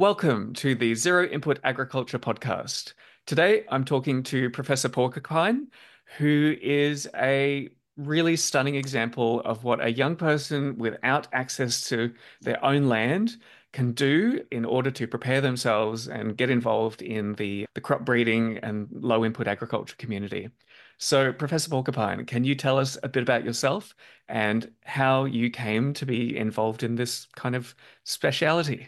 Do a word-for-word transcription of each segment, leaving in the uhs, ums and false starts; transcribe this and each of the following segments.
Welcome to the Zero Input Agriculture Podcast. Today, I'm talking to Professor Porcupine, who is a really stunning example of what a young person without access to their own land can do in order to prepare themselves and get involved in the, the crop breeding and low input agriculture community. So, Professor Porcupine, can you tell us a bit about yourself and how you came to be involved in this kind of speciality?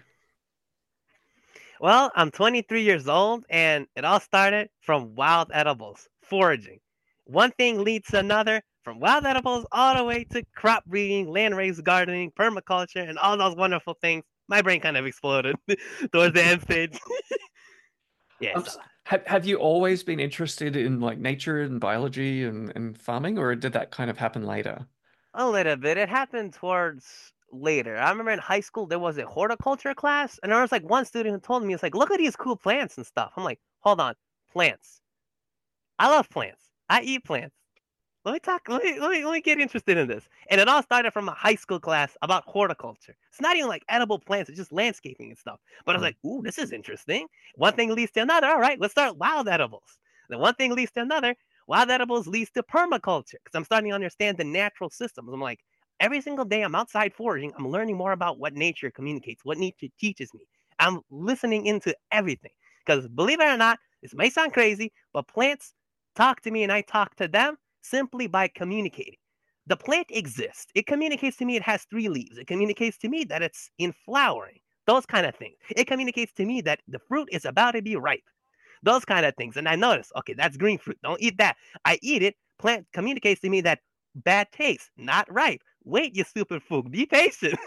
Well, I'm twenty-three years old, and it all started from wild edibles, foraging. One thing leads to another, from wild edibles all the way to crop breeding, land raised gardening, permaculture, and all those wonderful things. My brain kind of exploded towards the end stage. Yeah, Um, it's a s- lot. have have you always been interested in like nature and biology and, and farming, or did that kind of happen later? A little bit. It happened towards later. I remember in high school there was a horticulture class, and there was like one student who told me, "It's like, look at these cool plants and stuff." I'm like, hold on, plants. I love plants. I eat plants. Let me talk. Let me, let me let me get interested in this. And it all started from a high school class about horticulture. It's not even like edible plants; it's just landscaping and stuff. But I was Mm. like, "Ooh, this is interesting." One thing leads to another. All right, let's start wild edibles. Then one thing leads to another. Wild edibles leads to permaculture because I'm starting to understand the natural systems. I'm like, every single day I'm outside foraging. I'm learning more about what nature communicates, what nature teaches me. I'm listening into everything because believe it or not, this may sound crazy, but plants talk to me and I talk to them simply by communicating. The plant exists. It communicates to me it has three leaves. It communicates to me that it's in flowering. Those kind of things. It communicates to me that the fruit is about to be ripe. Those kind of things. And I notice, okay, that's green fruit. Don't eat that. I eat it. Plant communicates to me that bad taste, not ripe. Wait, you stupid fool. Be patient.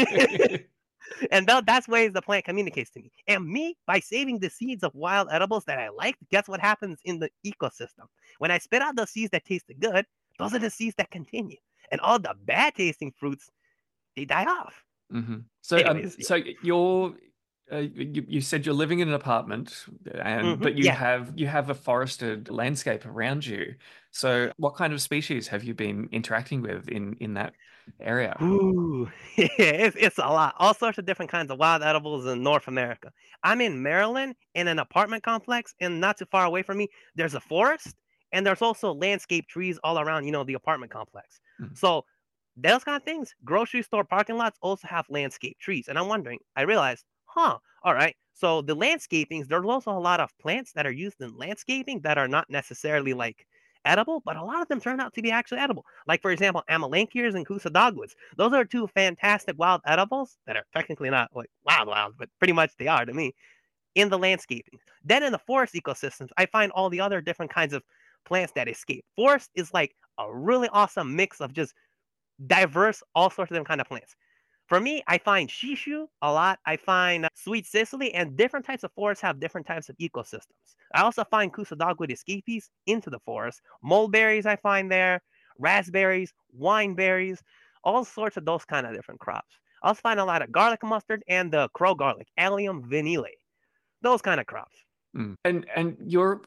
And th- that's ways the plant communicates to me. And me, by saving the seeds of wild edibles that I like, guess what happens in the ecosystem? When I spit out the seeds that tasted good, those are the seeds that continue. And all the bad tasting fruits, they die off. hmm So, um, Anyways, yeah. so you're uh, you, you said you're living in an apartment, and hmm but you Yeah. have you have a forested landscape around you. So, what kind of species have you been interacting with in in that area? Ooh, yeah, it's, it's a lot. All sorts of different kinds of wild edibles in North America. I'm in Maryland in an apartment complex, and not too far away from me, there's a forest, and there's also landscape trees all around, you know, the apartment complex. Mm. So those kind of things, grocery store parking lots also have landscape trees. And I'm wondering, I realized, huh, all right. So the landscapings, there's also a lot of plants that are used in landscaping that are not necessarily like edible, but a lot of them turn out to be actually edible. Like, for example, amelanchiers and Kusa dogwoods. Those are two fantastic wild edibles that are technically not like wild wild, but pretty much they are to me in the landscaping. Then in the forest ecosystems, I find all the other different kinds of plants that escape. Forest is like a really awesome mix of just diverse, all sorts of different kind of plants. For me, I find shishu a lot. I find uh, sweet cicely, and different types of forests have different types of ecosystems. I also find Kusa dogwood escapees into the forest. Mulberries I find there, raspberries, wine berries, all sorts of those kind of different crops. I also find a lot of garlic mustard and the crow garlic, Allium vanille. Those kind of crops. Mm. And and you're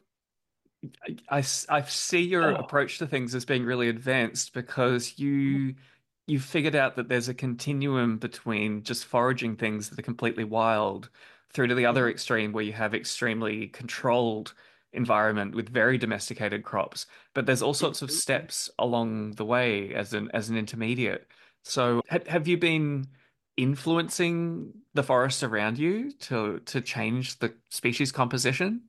I, s- I see your Oh. approach to things as being really advanced because you you figured out that there's a continuum between just foraging things that are completely wild through to the other Mhm. extreme where you have extremely controlled environment with very domesticated crops. But there's all sorts of Mhm. steps along the way as an as an intermediate. So have have you been influencing the forest around you to to change the species composition?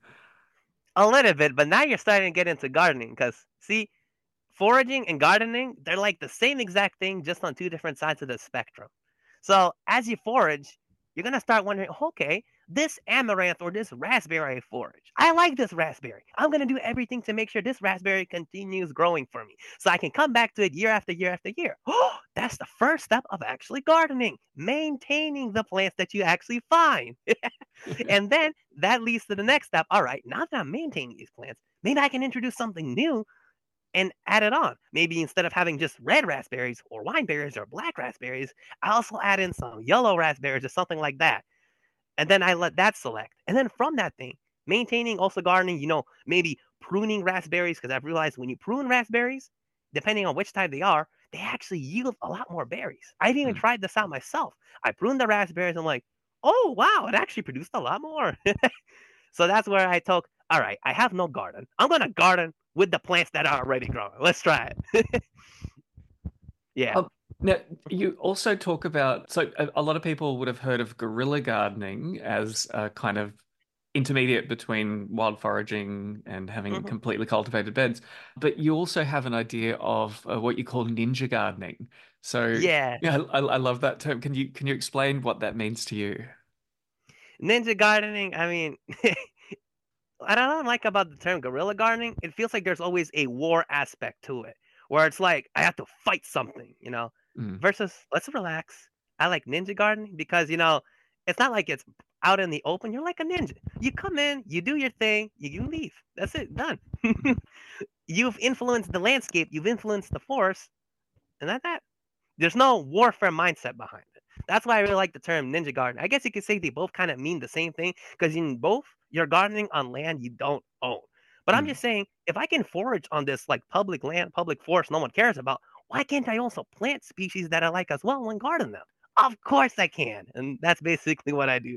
A little bit, but now you're starting to get into gardening because, see, foraging and gardening, they're like the same exact thing, just on two different sides of the spectrum. So as you forage, you're gonna start wondering, okay, this amaranth or this raspberry I forage. I like this raspberry. I'm gonna do everything to make sure this raspberry continues growing for me. So I can come back to it year after year after year. Oh, that's the first step of actually gardening, maintaining the plants that you actually find. And then that leads to the next step. All right, now that I'm maintaining these plants, maybe I can introduce something new and add it on. Maybe instead of having just red raspberries or wine berries or black raspberries, I also add in some yellow raspberries or something like that. And then I let that select. And then from that thing, maintaining also gardening, you know, maybe pruning raspberries, because I've realized when you prune raspberries, depending on which type they are, they actually yield a lot more berries. I've even Mm. tried this out myself. I pruned the raspberries. I'm like, oh, wow, it actually produced a lot more. So that's where I took, all right, I have no garden. I'm going to garden with the plants that are already growing. Let's try it. Yeah. Um, now, you also talk about, so a, a lot of people would have heard of guerrilla gardening as a kind of intermediate between wild foraging and having Mhm. completely cultivated beds. But you also have an idea of uh, what you call ninja gardening. So, Yeah. yeah, I, I love that term. Can you can you explain what that means to you? Ninja gardening, I mean, I don't like about the term guerrilla gardening. It feels like there's always a war aspect to it, where it's like I have to fight something, you know, Mm, versus let's relax. I like ninja gardening because, you know, it's not like it's out in the open. You're like a ninja. You come in, you do your thing, you can leave. That's it, done. You've influenced the landscape, you've influenced the force, and that's that. There's no warfare mindset behind it. That's why I really like the term ninja garden. I guess you could say they both kind of mean the same thing because in both you're gardening on land you don't own. But I'm mm. just saying, if I can forage on this like public land, public forest no one cares about, why can't I also plant species that I like as well and garden them? Of course I can. And that's basically what I do.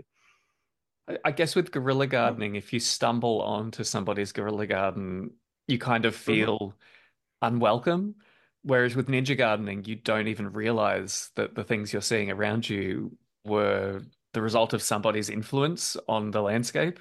I I guess with guerrilla gardening, if you stumble onto somebody's guerrilla garden, you kind of Hmm. feel unwelcome. Whereas with ninja gardening, you don't even realize that the things you're seeing around you were the result of somebody's influence on the landscape.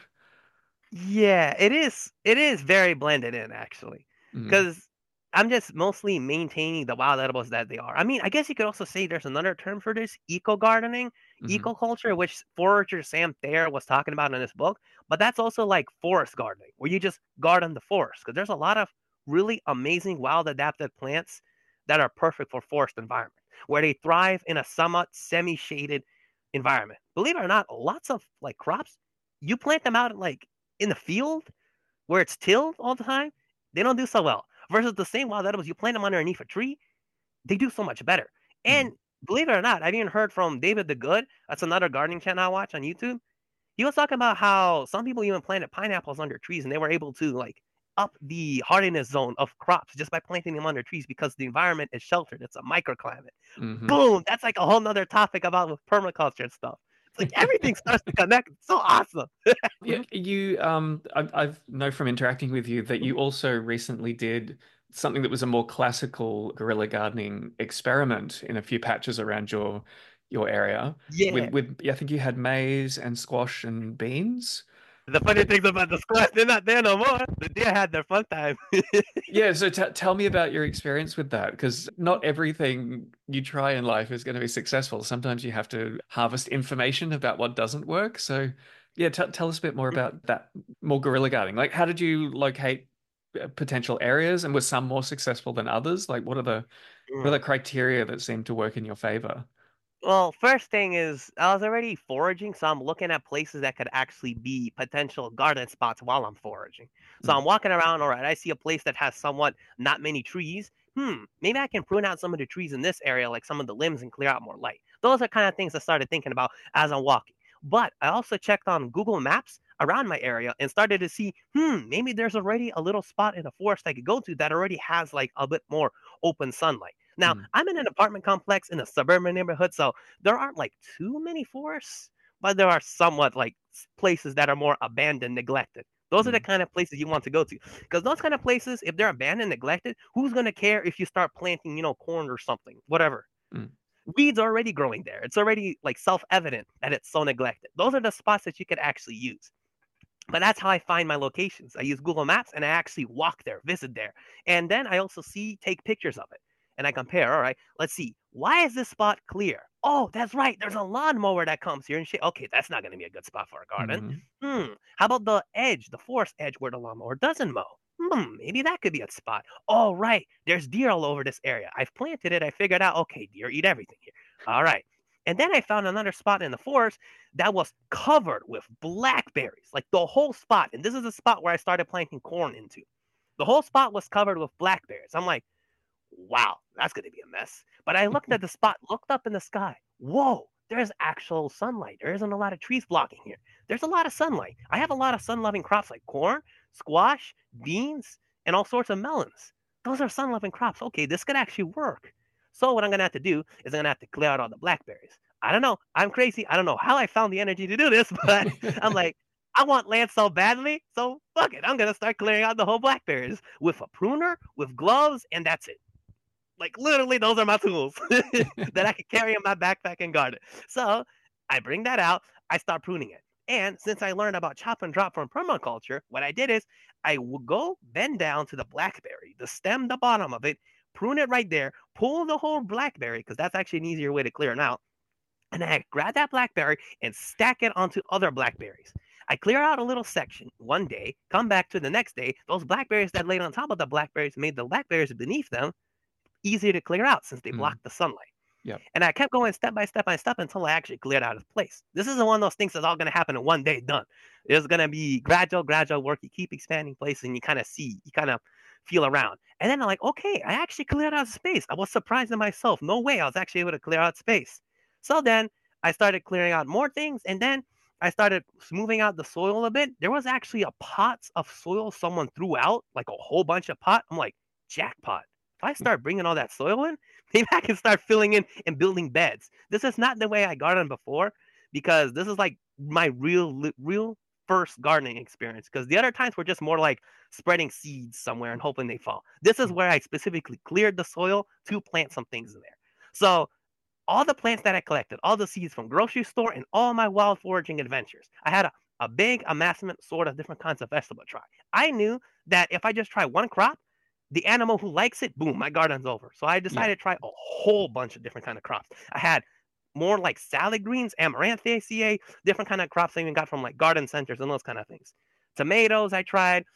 Yeah, it is. It is very blended in actually, Mm, because I'm just mostly maintaining the wild edibles that they are. I mean, I guess you could also say there's another term for this: eco gardening, hmm ecoculture, which forager Sam Thayer was talking about in his book. But that's also like forest gardening, where you just garden the forest, because there's a lot of really amazing wild adapted plants that are perfect for forest environment, where they thrive in a somewhat semi-shaded environment. Believe it or not, lots of like crops, you plant them out in like in the field where it's tilled all the time, they don't do so well. Versus the same wild edibles, you plant them underneath a tree, they do so much better. mm. And believe it or not, I've even heard from David the Good. That's another gardening channel I watch on YouTube. He was talking about how some people even planted pineapples under trees and they were able to like up the hardiness zone of crops just by planting them under trees because the environment is sheltered. It's a microclimate. Hmm. Boom! That's like a whole nother topic about with permaculture and stuff. It's like everything starts to connect. It's so awesome. Yeah, you um I I know from interacting with you that you also recently did something that was a more classical guerrilla gardening experiment in a few patches around your your area with Yeah. with I think you had maize and squash and beans. The funny things about the squash, they're not there no more. The deer had their fun time. Yeah, so t tell me about your experience with that, because not everything you try in life is going to be successful. Sometimes you have to harvest information about what doesn't work. So, yeah, t tell us a bit more about that, more guerrilla gardening. Like, how did you locate uh, potential areas, and were some more successful than others? Like, what are the what are the criteria that seem to work in your favor? Well, first thing is I was already foraging, so I'm looking at places that could actually be potential garden spots while I'm foraging. So Mm, I'm walking around, all right, I see a place that has somewhat not many trees. Hmm, maybe I can prune out some of the trees in this area, like some of the limbs, and clear out more light. Those are kind of things I started thinking about as I'm walking. But I also checked on Google Maps around my area and started to see, hmm, maybe there's already a little spot in the forest I could go to that already has like a bit more open sunlight. Now, mm, I'm in an apartment complex in a suburban neighborhood, so there aren't like too many forests, but there are somewhat like places that are more abandoned, neglected. Those are the mm, kind of places you want to go to. Because those kind of places, if they're abandoned, neglected, who's going to care if you start planting, you know, corn or something, whatever? mm, Weeds are already growing there. It's already like self evident that it's so neglected. Those are the spots that you could actually use. But that's how I find my locations. I use Google Maps and I actually walk there, visit there. And then I also see, take pictures of it. And I compare, all right, let's see, why is this spot clear? Oh, that's right. There's a lawnmower that comes here and shit. Okay, that's not going to be a good spot for a garden. mm, Hmm. How about the edge, the forest edge where the lawnmower doesn't mow? Hmm. Maybe that could be a spot. Oh, right. There's deer all over this area. I've planted it. I figured out, okay, deer eat everything here. All right. And then I found another spot in the forest that was covered with blackberries, like the whole spot. And this is the spot where I started planting corn into. The whole spot was covered with blackberries. I'm like, wow, that's going to be a mess. But I looked at the spot, looked up in the sky. Whoa, there's actual sunlight. There isn't a lot of trees blocking here. There's a lot of sunlight. I have a lot of sun loving crops like corn, squash, beans, and all sorts of melons. Those are sun loving crops. Okay, this could actually work. So, what I'm going to have to do is I'm going to have to clear out all the blackberries. I don't know. I'm crazy. I don't know how I found the energy to do this, but I'm like, I want land so badly, so fuck it. I'm gonna start clearing out the whole blackberries with a pruner, with gloves, and that's it. Like literally, those are my tools that I can carry in my backpack and garden. So I bring that out. I start pruning it. And since I learned about chop and drop from permaculture, what I did is I would go bend down to the blackberry, the stem, the bottom of it, prune it right there, pull the whole blackberry because that's actually an easier way to clear it out. And I grab that blackberry and stack it onto other blackberries. I clear out a little section one day, come back to the next day. Those blackberries that laid on top of the blackberries made the blackberries beneath them easier to clear out since they Mm. block the sunlight. Yep. And I kept going step by step by step until I actually cleared out of place. This isn't one of those things that's all going to happen in one day, done. There's going to be gradual, gradual work. You keep expanding places and you kind of see, you kind of feel around. And then I'm like, okay, I actually cleared out space. I was surprised in myself. No way I was actually able to clear out space. So then I started clearing out more things. And then I started smoothing out the soil a bit. There was actually a pot of soil someone threw out, like a whole bunch of pot. I'm like, jackpot. If I start bringing all that soil in, maybe I can start filling in and building beds. This is not the way I gardened before because this is like my real, real first gardening experience. Because the other times were just more like spreading seeds somewhere and hoping they fall. This is where I specifically cleared the soil to plant some things in there. So all the plants that I collected, all the seeds from grocery store and all my wild foraging adventures, I had a, a big amassment sort of different kinds of vegetable to try. I knew that if I just try one crop, the animal who likes it, boom, my garden's over. So I decided yeah. to try a whole bunch of different kind of crops. I had more like salad greens, Amaranthacea, different kind of crops I even got from like garden centers and those kind of things. Tomatoes I tried,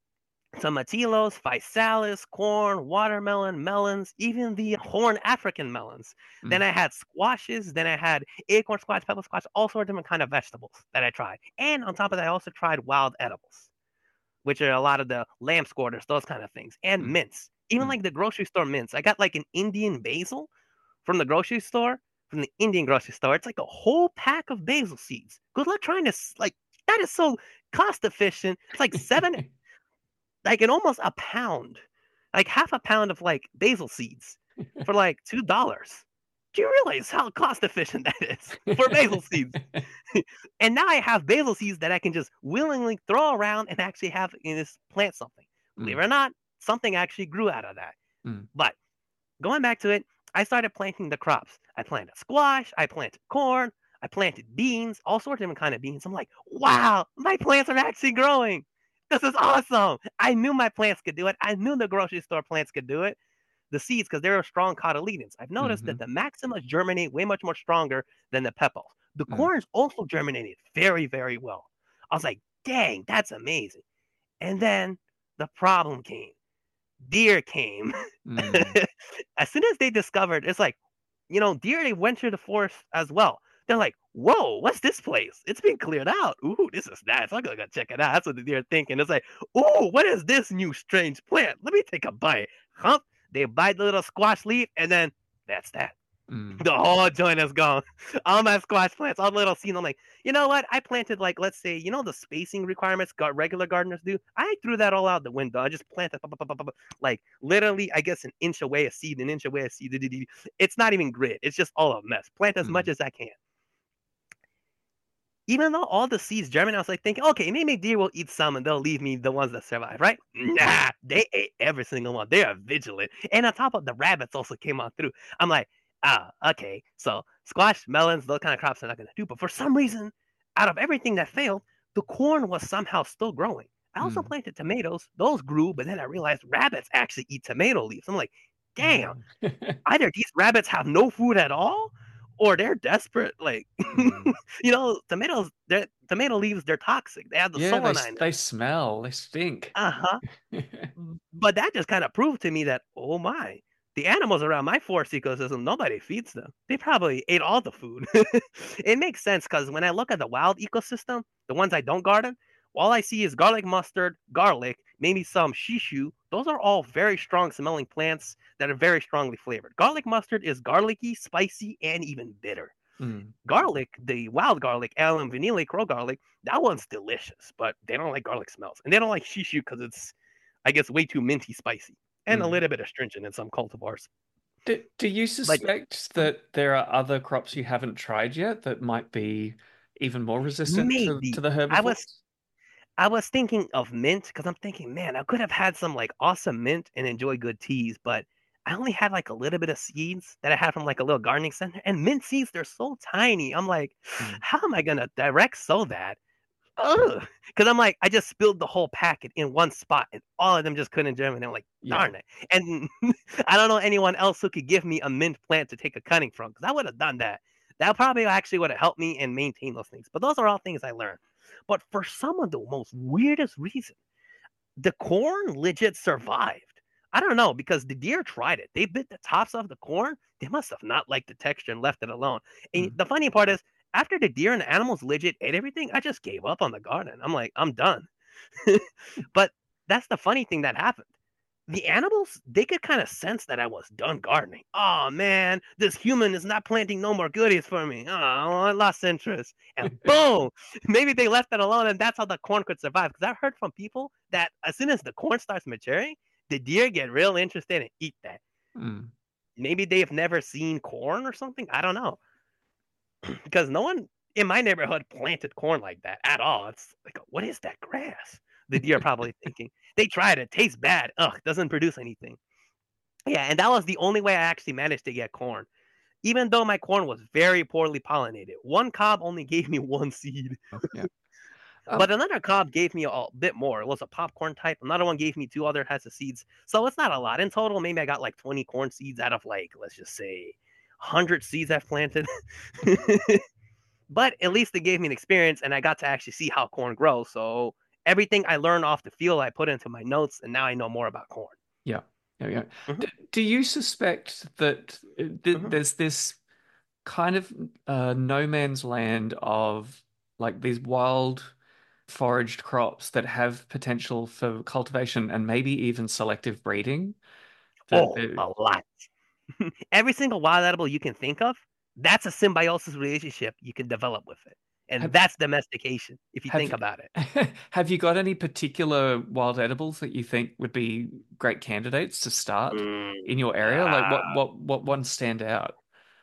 tomatillos, physalis, corn, watermelon, melons, even the horn African melons. Mm. Then I had squashes, then I had acorn squash, pebble squash, all sorts of different kind of vegetables that I tried. And on top of that, I also tried wild edibles, which are a lot of the lamb squarters, those kind of things, and mm. mints. Even mm. like the grocery store mints. I got like an Indian basil from the grocery store, from the Indian grocery store. It's like a whole pack of basil seeds. Good luck trying to, like, that is so cost efficient. It's like seven, like an almost a pound, like half a pound of like basil seeds for like two dollars. Do you realize how cost efficient that is for basil seeds? And now I have basil seeds that I can just willingly throw around and actually have in this plant something. Mm. Believe it or not, something actually grew out of that. Mm. But going back to it, I started planting the crops. I planted squash, I planted corn, I planted beans, all sorts of different kind of beans. I'm like, wow, my plants are actually growing. This is awesome. I knew my plants could do it. I knew the grocery store plants could do it. The seeds, because they're strong cotyledons. I've noticed mm-hmm. that the maximas germinate way much more stronger than the pepals. The mm. corns also germinated very, very well. I was like, dang, that's amazing. And then the problem came. Deer came. Mm. As soon as they discovered, it's like, you know, deer, they went through the forest as well. They're like, whoa, what's this place? It's been cleared out. Ooh, this is nice. I'm going to go check it out. That's what the deer are thinking. It's like, ooh, what is this new strange plant? Let me take a bite. Hump. They bite the little squash leaf, and then that's that. Mm. The whole joint is gone. All my squash plants, all the little seeds. I'm like, you know what? I planted, like, let's say, you know, the spacing requirements regular gardeners do? I threw that all out the window. I just planted, like, literally, I guess, an inch away a seed, an inch away a seed. It's not even grid. It's just all a mess. Plant as mm. much as I can. Even though all the seeds germinated, I was like thinking, okay, maybe deer will eat some and they'll leave me the ones that survive, right? Nah, they ate every single one. They are vigilant. And on top of the rabbits also came on through. I'm like, ah, okay. So squash, melons, those kind of crops are not going to do. But for some reason, out of everything that failed, the corn was somehow still growing. I also mm. planted tomatoes. Those grew, but then I realized rabbits actually eat tomato leaves. I'm like, damn, either these rabbits have no food at all, or they're desperate, like, mm. you know, tomatoes, tomato leaves, they're toxic. They have the yeah, solanine. They, they smell, they stink. Uh-huh. But that just kind of proved to me that, oh my, the animals around my forest ecosystem, nobody feeds them. They probably ate all the food. It makes sense because when I look at the wild ecosystem, the ones I don't garden, all I see is garlic mustard, garlic, maybe some shishu. Those are all very strong smelling plants that are very strongly flavored. Garlic mustard is garlicky, spicy, and even bitter. Mm. Garlic, the wild garlic, alum vanille crow garlic, that one's delicious, but they don't like garlic smells. And they don't like shishu because it's, I guess, way too minty spicy and mm. a little bit astringent in some cultivars. Do, do you But suspect that there are other crops you haven't tried yet that might be even more resistant to, to maybe the I was herbivores? I was thinking of mint because I'm thinking, man, I could have had some like awesome mint and enjoy good teas, but I only had like a little bit of seeds that I had from like a little gardening center. And mint seeds, they're so tiny. I'm like, Mm, how am I gonna direct sow that? Ugh. Because I'm like, I just spilled the whole packet in one spot and all of them just couldn't germinate. I'm like, yeah. darn it. And I don't know anyone else who could give me a mint plant to take a cutting from because I would have done that. That probably actually would have helped me and maintain those things. But those are all things I learned. But for some of the most weirdest reason, the corn legit survived. I don't know because the deer tried it. They bit the tops of the corn. They must have not liked the texture and left it alone. And Mm. the funny part is, after the deer and the animals legit ate everything, I just gave up on the garden. I'm like, I'm done. But that's the funny thing that happened. The animals, they could kind of sense that I was done gardening. Oh man, this human is not planting no more goodies for me. Oh, I lost interest. And boom, maybe they left it alone, and that's how the corn could survive. Because I've heard from people that as soon as the corn starts maturing, the deer get real interested and eat that. Mm. Maybe they have never seen corn or something. I don't know. Because no one in my neighborhood planted corn like that at all. It's like, what is that grass? The deer are probably thinking. They tried it, tastes bad. Ugh, doesn't produce anything. Yeah, and that was the only way I actually managed to get corn. Even though my corn was very poorly pollinated. One cob only gave me one seed, Yeah. Um, but another cob gave me a bit more. It was a popcorn type. Another one gave me two other types of seeds. So it's not a lot. In total, maybe I got like twenty corn seeds out of like, let's just say, one hundred seeds I've planted. But at least it gave me an experience and I got to actually see how corn grows. So everything I learned off the field, I put into my notes, and now I know more about corn. yeah. Yeah. Yeah. Hmm. D do you suspect that uh, th Hmm. there's this kind of uh, no man's land of like these wild foraged crops that have potential for cultivation and maybe even selective breeding? That Oh, that- a lot. Every single wild edible you can think of, that's a symbiosis relationship you can develop with it. And have that's domestication, if you have think about it. have you got any particular wild edibles that you think would be great candidates to start Mm, in your area? Like ah, what what what ones stand out?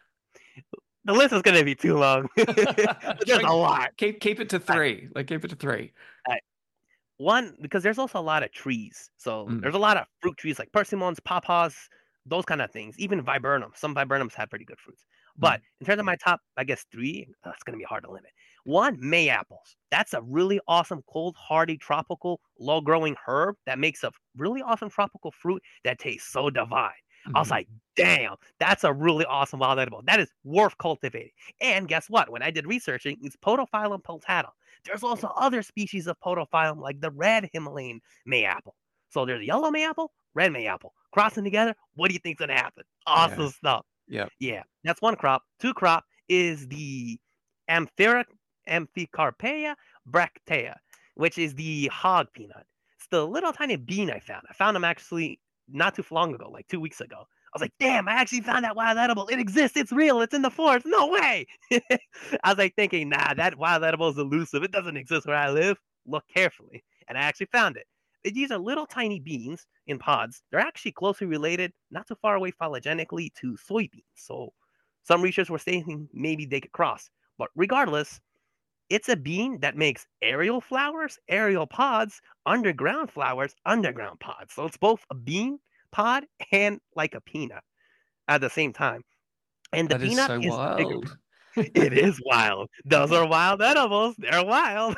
the list is going to be too long. But there's a Try lot. keep keep it to All right, three. Like keep it to three. all right. One, because there's also a lot of trees. So Mm, there's a lot of fruit trees like persimmons, pawpaws, those kind of things. Even viburnums. Some viburnums have pretty good fruits. mm, But in terms of my top, I guess three, that's going to be hard to limit. One, May apples. That's a really awesome, cold, hardy, tropical, low growing herb that makes a really awesome tropical fruit that tastes so divine. I was mhm. like, damn, that's a really awesome wild edible. That is worth cultivating. And guess what? When I did researching, it's Podophyllum peltatum. There's also other species of podophyllum like the red Himalayan mayapple. So there's yellow mayapple, red mayapple. Crossing together, what do you think's gonna happen? Yeah. Awesome stuff. Yeah. Yeah, that's one crop. Two crop is the Amphira, Amphicarpea bractea, which is the hog peanut. It's the little tiny bean I found. I found them actually not too long ago, like two weeks ago. I was like, damn, I actually found that wild edible. It exists. It's real. It's in the forest. No way. I was like thinking, nah, that wild edible is elusive. It doesn't exist where I live. Look carefully. And I actually found it. These are little tiny beans in pods. They're actually closely related, not too far away phylogenetically, to soybeans. So some researchers were saying maybe they could cross. But regardless, it's a bean that makes aerial flowers, aerial pods, underground flowers, underground pods. So it's both a bean pod and like a peanut at the same time. And the That is peanut so is the bigger. wild. It is wild. Those are wild edibles. They're wild.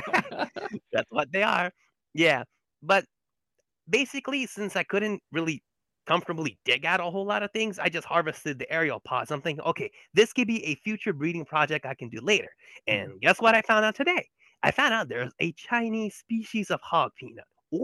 That's what they are. Yeah. But basically, since I couldn't really comfortably dig out a whole lot of things, I just harvested the aerial pods. I'm thinking, okay, this could be a future breeding project I can do later. Mm. And guess what I found out today? I found out there's a Chinese species of hog peanut.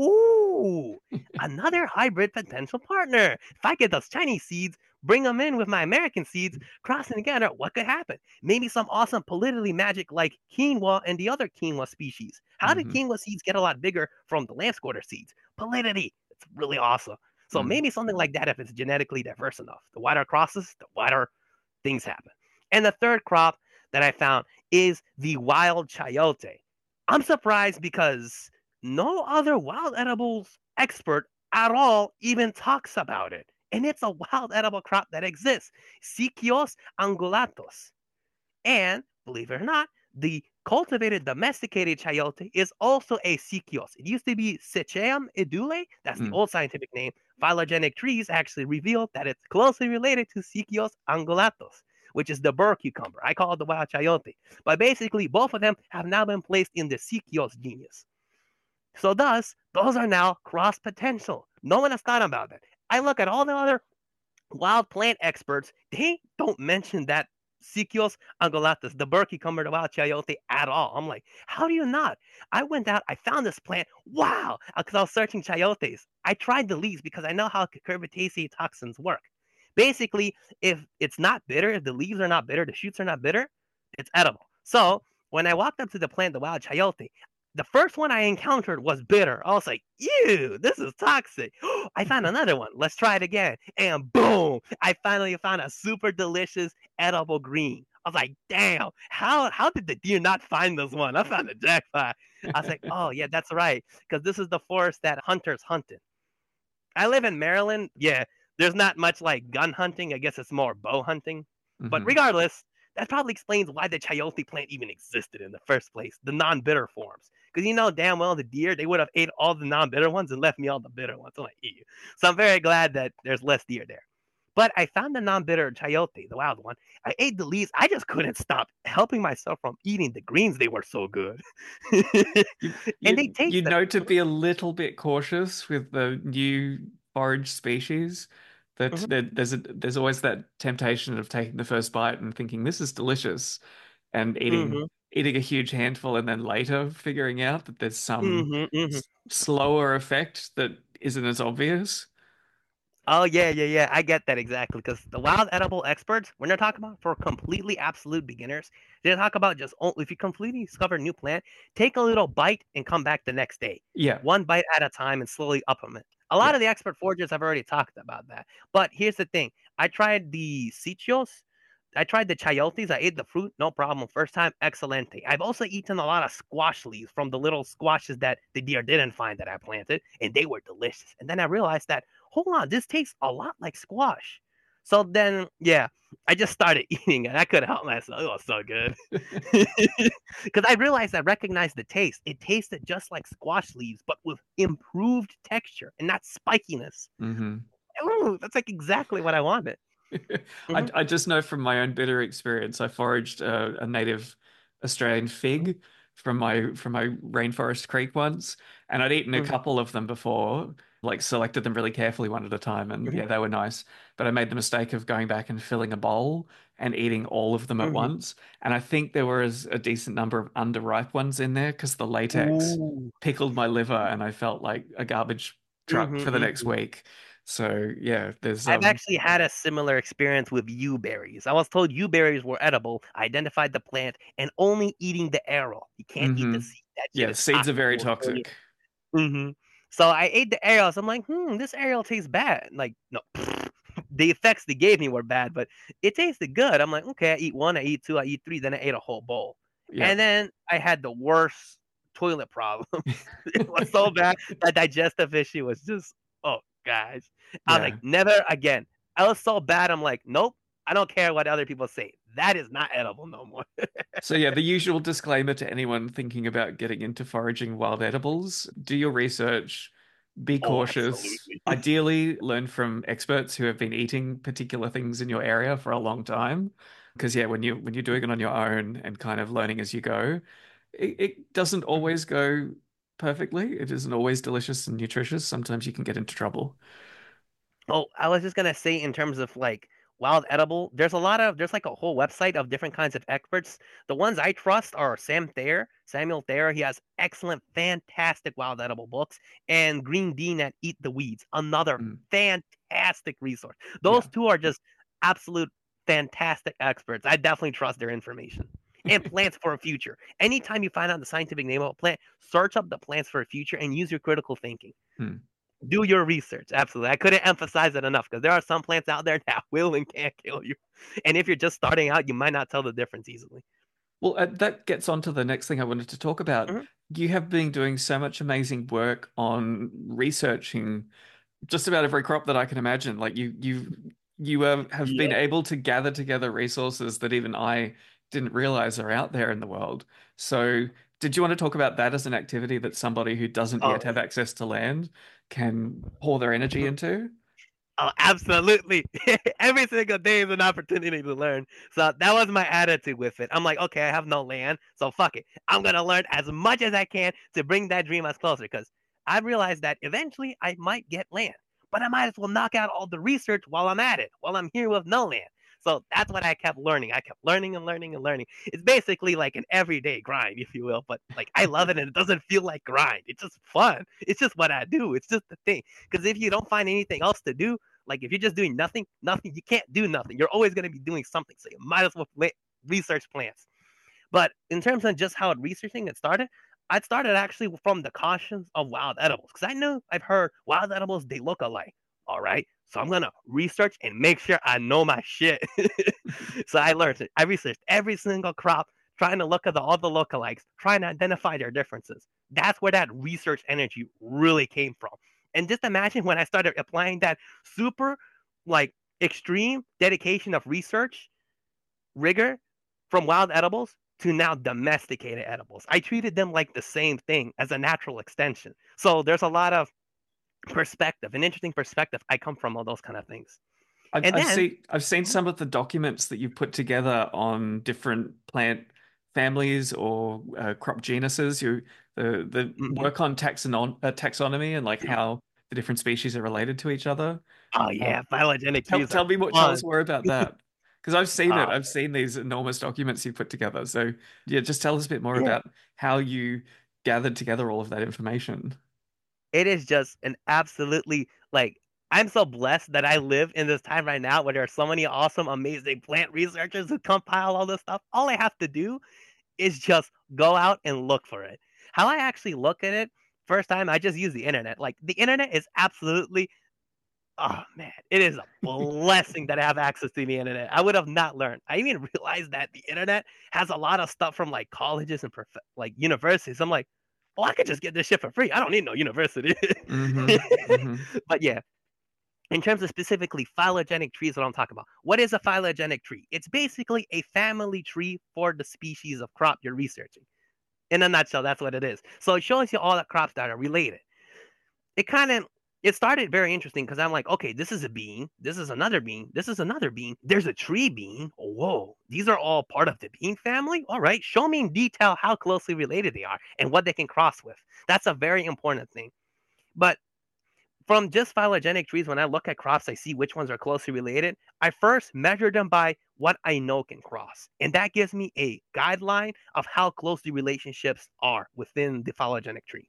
Ooh, another hybrid potential partner. If I get those Chinese seeds, bring them in with my American seeds, crossing together, what could happen? Maybe some awesome politically magic like quinoa and the other quinoa species. How did Mhm. quinoa seeds get a lot bigger from the lamb squatter seeds? Validity. It's really awesome. So Mm. maybe something like that if it's genetically diverse enough. The wider crosses, the wider things happen. And the third crop that I found is the wild chayote. I'm surprised because no other wild edibles expert at all even talks about it. and it's a wild edible crop that exists. Sikios angulatos. And believe it or not, the cultivated domesticated chayote is also a sikios. It used to be Sychyum edule. That's the Mm. old scientific name. Phylogenetic trees actually revealed that it's closely related to Sikios angulatos, which is the burr cucumber. I call it the wild chayote. But basically, both of them have now been placed in the Sikios genus. So thus, those are now cross potential. No one has thought about that. I look at all the other wild plant experts, they don't mention that Sikios angulatus, the burr cucumber, the wild chayote at all. I'm like, how do you not? I went out, I found this plant. Wow, because I was searching chayotes. I tried the leaves because I know how cucurbitaceae toxins work. Basically, if it's not bitter, if the leaves are not bitter, the shoots are not bitter, it's edible. So when I walked up to the plant, the wild chayote, the first one I encountered was bitter. I was like, ew, this is toxic. I found another one. Let's try it again. And boom, I finally found a super delicious edible green. I was like, damn, how how did the deer not find this one? I found a jackpot. I was like, oh yeah, that's right. Because this is the forest that hunters hunted. I live in Maryland. Yeah, there's not much like gun hunting. I guess it's more bow hunting. But Hmm. regardless, that probably explains why the chayote plant even existed in the first place, the non-bitter forms. Because you know damn well the deer, they would have ate all the non-bitter ones and left me all the bitter ones. I'm like, ew. So I'm very glad that there's less deer there. But I found the non-bitter chayote, the wild one. I ate the leaves. I just couldn't stop helping myself from eating the greens. They were so good. You And they you you tasted. know to be a little bit cautious with the new forage species. That Mhm, there, there's a, there's always that temptation of taking the first bite and thinking this is delicious, and eating mhm, eating a huge handful, and then later figuring out that there's some mhm, mhm. s- slower effect that isn't as obvious. Oh yeah, yeah, yeah. I get that exactly because the wild edible experts, when they're talking about for completely absolute beginners, they talk about just oh, if you completely discover a new plant, take a little bite and come back the next day, Yeah, one bite at a time, and slowly upplement. A lot yeah. of the expert foragers have already talked about that. But here's the thing: I tried the Sichios. I tried the chayotes. I ate the fruit, no problem. First time, excelente. I've also eaten a lot of squash leaves from the little squashes that the deer didn't find that I planted, and they were delicious. And then I realized that hold on, this tastes a lot like squash. So then, yeah, I just started eating it. I couldn't help myself. It was so good. Because I realized I recognized the taste. It tasted just like squash leaves, but with improved texture and not spikiness. Hmm. Ooh, that's like exactly what I wanted. I, Hmm. I just know from my own bitter experience, I foraged a, a native Australian fig from my from my Rainforest Creek once, and I'd eaten a Hmm. couple of them before, like selected them really carefully one at a time, and Hmm. yeah, they were nice. But I made the mistake of going back and filling a bowl and eating all of them at Hmm. once, and I think there was a decent number of underripe ones in there because the latex Ooh. pickled my liver, and I felt like a garbage truck Hmm. for the next Hmm. week. So yeah, there's I've um. actually had a similar experience with yew berries. I was told yew berries were edible. I identified the plant and only eating the arrow. You can't eat the Hmm. seed. That shit Yeah, is seeds are toxic. very It will kill you. toxic. Hmm. So I ate the arrows. I'm like, hmm, this arrow tastes bad. Like, no, the effects they gave me were bad, but it tasted good. I'm like, okay, I eat one, I eat two, I eat three, then I ate a whole bowl. Yeah. And then I had the worst toilet problems. It was so bad. That digestive issue was just, oh gosh. I was like, Yeah. never again. I was so bad. I'm like, nope. I don't care what other people say. That is not edible no more. So yeah, the usual disclaimer to anyone thinking about getting into foraging wild edibles, do your research, be Oh, cautious. absolutely. Ideally, learn from experts who have been eating particular things in your area for a long time. Because yeah, when you when you're doing it on your own and kind of learning as you go, it, it doesn't always go perfectly. It isn't always delicious and nutritious. Sometimes you can get into trouble. Oh, I was just gonna say in terms of like wild edible, there's a lot of there's like a whole website of different kinds of experts. The ones I trust are Sam Thayer, Samuel Thayer. He has excellent, fantastic wild edible books, and Green Dean at Eat the Weeds, another Mm. fantastic resource. Yeah. Those two are just absolute fantastic experts. I definitely trust their information. And plants for a future. Anytime you find out the scientific name of a plant, search up the plants for a future and use your critical thinking. Mm. Do your research. Absolutely. I couldn't emphasize it enough because there are some plants out there that will and can't kill you. And if you're just starting out, you might not tell the difference easily. Well, uh, that gets on to the next thing I wanted to talk about. Mhm. You have been doing so much amazing work on researching just about every crop that I can imagine. Like you, you, you uh, have been Yeah. able to gather together resources that even I didn't realize are out there in the world. So, did you want to talk about that as an activity that somebody who doesn't yet Oh, have access to land can pour their energy into? oh, absolutely. Every single day is an opportunity to learn. So that was my attitude with it. I'm like, okay, I have no land, so fuck it. I'm gonna learn as much as I can to bring that dream us closer. Because I realized that eventually I might get land, but I might as well knock out all the research while I'm at it, while I'm here with no land. So that's what I kept learning. I kept learning and learning and learning. It's basically like an everyday grind, if you will. But like I love it, and it doesn't feel like grind. It's just fun. It's just what I do. It's just the thing. Because if you don't find anything else to do, like if you're just doing nothing, nothing, you can't do nothing. You're always going to be doing something. So you might as well research plants. But in terms of just how researching it started, I started actually from the cautions of wild edibles because I know I've heard wild edibles they look alike. All right, so I'm gonna research and make sure I know my shit. So I learned it. I researched every single crop, trying to look at the, all the lookalikes, trying to identify their differences. That's where that research energy really came from. And just imagine when I started applying that super, like, extreme dedication of research rigor from wild edibles to now domesticated edibles. I treated them like the same thing as a natural extension. So there's a lot of perspective, an interesting perspective. I come from all those kind of things. I've And I've then, seen I've seen some of the documents that you put together on different plant families or uh, crop genuses. You the the mhm. work on taxonon uh, taxonomy and like how the different species are related to each other. Oh Uh, yeah, phylogenetic tell trees are tell me what tell fun. us more about that because I've seen it. Oh I've seen these enormous documents you put together. So yeah, just tell us a bit more yeah, about how you gathered together all of that information. it is just an absolutely like I'm so blessed that I live in this time right now where there are so many awesome, amazing plant researchers who compile all this stuff. All I have to do is just go out and look for it. How I actually look at it, first time I just use the internet. Like the internet is absolutely oh man, it is a blessing that I have access to the internet. I would have not learned. I even realized that the internet has a lot of stuff from like colleges and prof- like universities. I'm like, oh, I could just get this shit for free. I don't need no university. Hmm. Hmm. But yeah, in terms of specifically phylogenetic trees, what I'm talking about. What is a phylogenetic tree? It's basically a family tree for the species of crop you're researching. In a nutshell, that's what it is. So it shows you all the crops that are related. It kind of it started very interesting because I'm like, okay, this is a bean, this is another bean, this is another bean, there's a tree bean. Whoa, these are all part of the bean family. All right, show me in detail how closely related they are and what they can cross with. That's a very important thing. But from just phylogenetic trees, when I look at crops, I see which ones are closely related. I first measure them by what I know can cross. And that gives me a guideline of how close the relationships are within the phylogenetic tree.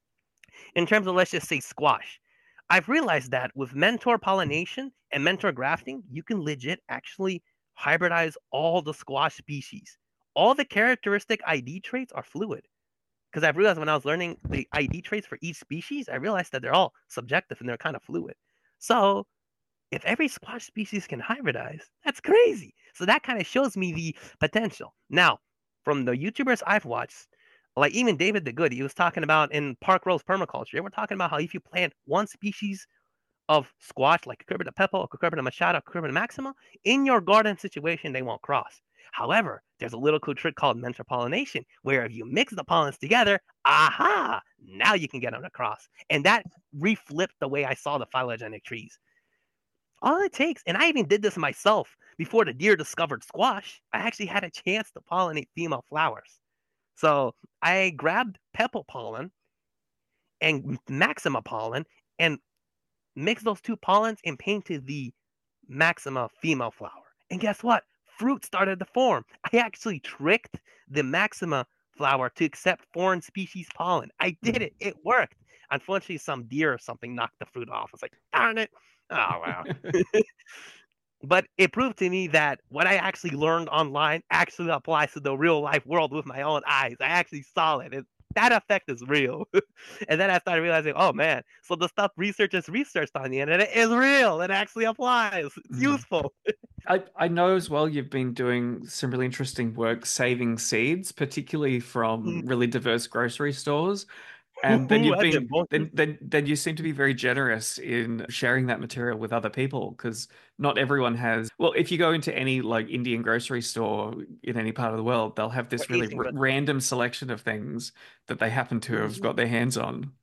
In terms of, let's just say, squash, I've realized that with mentor pollination and mentor grafting, you can legit actually hybridize all the squash species. All the characteristic I D traits are fluid. Because I've realized when I was learning the I D traits for each species, I realized that they're all subjective and they're kind of fluid. So if every squash species can hybridize, that's crazy. So that kind of shows me the potential. Now, from the YouTubers I've watched, like even David the Good, he was talking about in Park Rose permaculture. They were talking about how if you plant one species of squash, like Cucurbita pepo, Cucurbita machata, Cucurbita maxima, in your garden situation, they won't cross. However, there's a little cool trick called mentor pollination, where if you mix the pollens together, aha, now you can get them to cross. And that reflipped the way I saw the phylogenetic trees. All it takes, and I even did this myself before the deer discovered squash, I actually had a chance to pollinate female flowers. So I grabbed pepo pollen and maxima pollen and mixed those two pollens and painted the maxima female flower. And guess what? Fruit started to form. I actually tricked the maxima flower to accept foreign species pollen. I did it. It worked. Unfortunately, some deer or something knocked the fruit off. I was like, darn it. Oh, wow. But it proved to me that what I actually learned online actually applies to the real life world with my own eyes. I actually saw it. it that effect is real. And then I started realizing, oh man, so the stuff researchers researched on the internet is real. It actually applies. It's Mm. useful. I, I know as well you've been doing some really interesting work saving seeds, particularly from really diverse grocery stores. And then you've I did been both. then then then you seem to be very generous in sharing that material with other people because not everyone has. Well, if you go into any like Indian grocery store in any part of the world, they'll have Or this really Asian r grocery. random selection of things that they happen to have Mhm. got their hands on.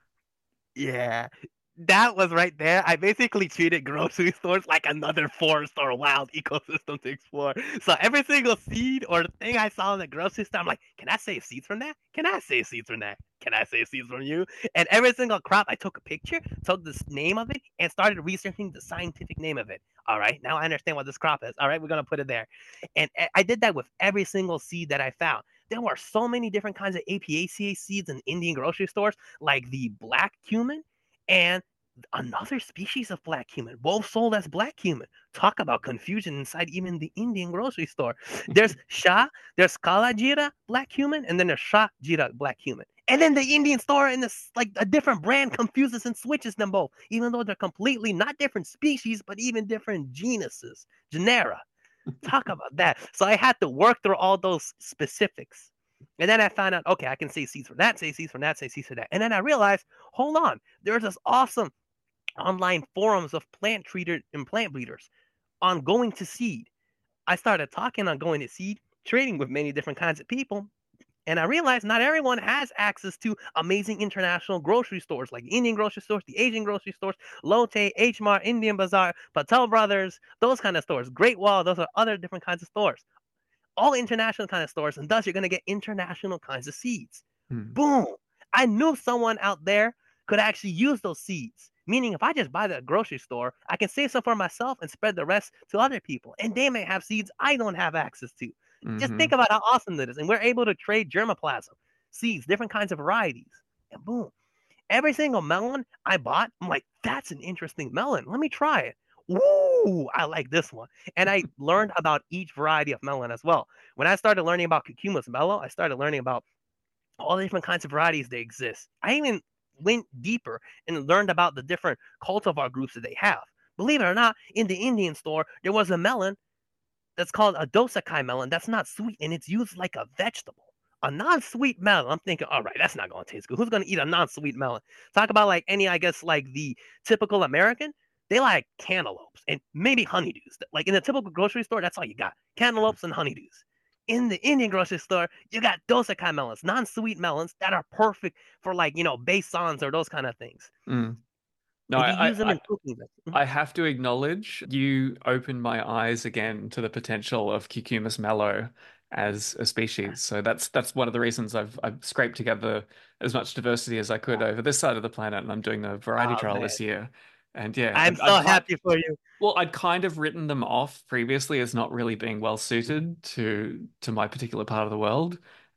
Yeah. That was right there. I basically treated grocery stores like another forest or wild ecosystem to explore. So every single seed or thing I saw in the grocery store, I'm like, can I save seeds from that? Can I save seeds from that? Can I save seeds from you? And every single crop, I took a picture, took the name of it, and started researching the scientific name of it. All right, now I understand what this crop is. All right, we're gonna put it there. And I did that with every single seed that I found. There were so many different kinds of A P A C A seeds in Indian grocery stores, like the black cumin and another species of black cumin, both sold as black cumin. Talk about confusion inside even the Indian grocery store. There's Shah, there's Kala Jira black cumin, and then there's Shah Jira black cumin. And then the Indian store and this like a different brand confuses and switches them both, even though they're completely not different species, but even different genuses, genera. Talk about that. So I had to work through all those specifics. And then I found out, okay, I can say seeds for that, say seeds for that, say seeds for that. And then I realized, hold on, there's this awesome online forums of plant treaters and plant breeders on going to seed. I started talking on going to seed, trading with many different kinds of people, and I realized not everyone has access to amazing international grocery stores like Indian grocery stores, the Asian grocery stores, Lotte, H Mart, Indian Bazaar, Patel Brothers, those kind of stores. Great Wall, those are other different kinds of stores. All international kind of stores, and thus you're going to get international kinds of seeds. Hmm. Boom. I knew someone out there could actually use those seeds. Meaning, if I just buy the grocery store, I can save some for myself and spread the rest to other people. And they may have seeds I don't have access to. Just think Hmm. about how awesome that is. And we're able to trade germplasm, seeds, different kinds of varieties. And boom, every single melon I bought, I'm like, that's an interesting melon. Let me try it. Ooh, I like this one. And I learned about each variety of melon as well. When I started learning about Cucumis mellow, I started learning about all the different kinds of varieties that exist. I even went deeper and learned about the different cultivar groups that they have. Believe it or not, in the Indian store, there was a melon that's called a dosakai melon that's not sweet and it's used like a vegetable. A non-sweet melon. I'm thinking, all right, that's not going to taste good. Who's going to eat a non-sweet melon? Talk about like any, I guess, like the typical American. They like cantaloupes and maybe honeydews. Like in the typical grocery store, that's all you got: cantaloupes and honeydews. In the Indian grocery store, you got dosakai melons, non-sweet melons that are perfect for like you know baisons or those kind of things. Mm. No, And you I, use them I, in cooking. Mhm. I have to acknowledge you opened my eyes again to the potential of Cucumis mallow as a species. So that's that's one of the reasons I've I've scraped together as much diversity as I could over this side of the planet, and I'm doing the variety Oh trial man, this year. And yeah, I'm I'd, I'd so kind happy for you. well, I'd kind of written them off previously as not really being well suited to to my particular part of the world.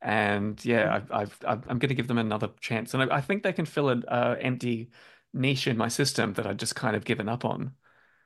And yeah, I've, I've, I've I'm going to give them another chance, and I, I think they can fill an uh, empty niche in my system that I'd just kind of given up on.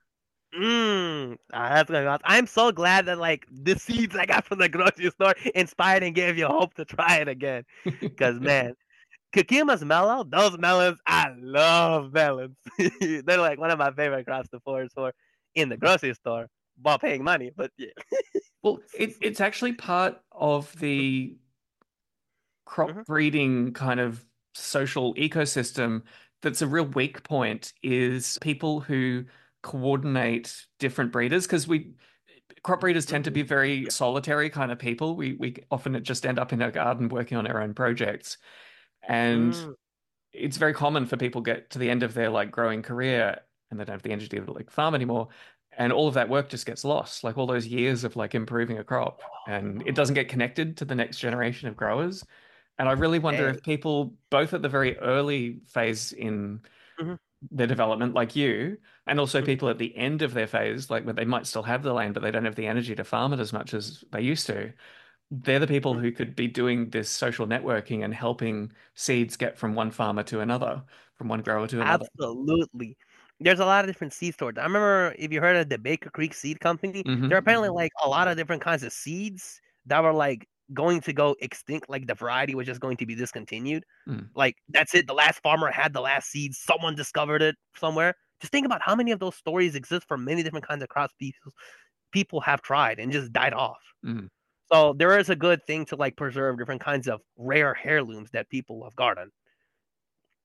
Mm, ah, that's gonna be awesome. I'm so glad that like the seeds I got from the grocery store inspired and gave you hope to try it again. Cause man, Kukima's mellow, those melons, I love melons. They're like one of my favorite crops to forage for in the grocery store while paying money. But yeah. Well, it, it's actually part of the crop Mhm, breeding kind of social ecosystem that's a real weak point is people who coordinate different breeders because we crop breeders tend to mhm, be very solitary kind of people. We we often just end up in our garden working on our own projects. And mm, it's very common for people get to the end of their like growing career and they don't have the energy to like farm anymore. And all of that work just gets lost, like all those years of like improving a crop, and it doesn't get connected to the next generation of growers. And I really wonder hey. if people, both at the very early phase in Mhm, their development, like you, and also mhm, people at the end of their phase, like where they might still have the land, but they don't have the energy to farm it as much as they used to, they're the people mhm. who could be doing this social networking and helping seeds get from one farmer to another, from one grower to another. Absolutely. There's a lot of different seed stores. I remember if you heard of the Baker Creek Seed Company, there are Hmm. apparently like a lot of different kinds of seeds that were like going to go extinct, like the variety was just going to be discontinued. Mm. Like that's it. The last farmer had the last seeds. Someone discovered it somewhere. Just think about how many of those stories exist for many different kinds of crops people people have tried and just died off. Mm. So there is a good thing to like preserve different kinds of rare heirlooms that people have garnered.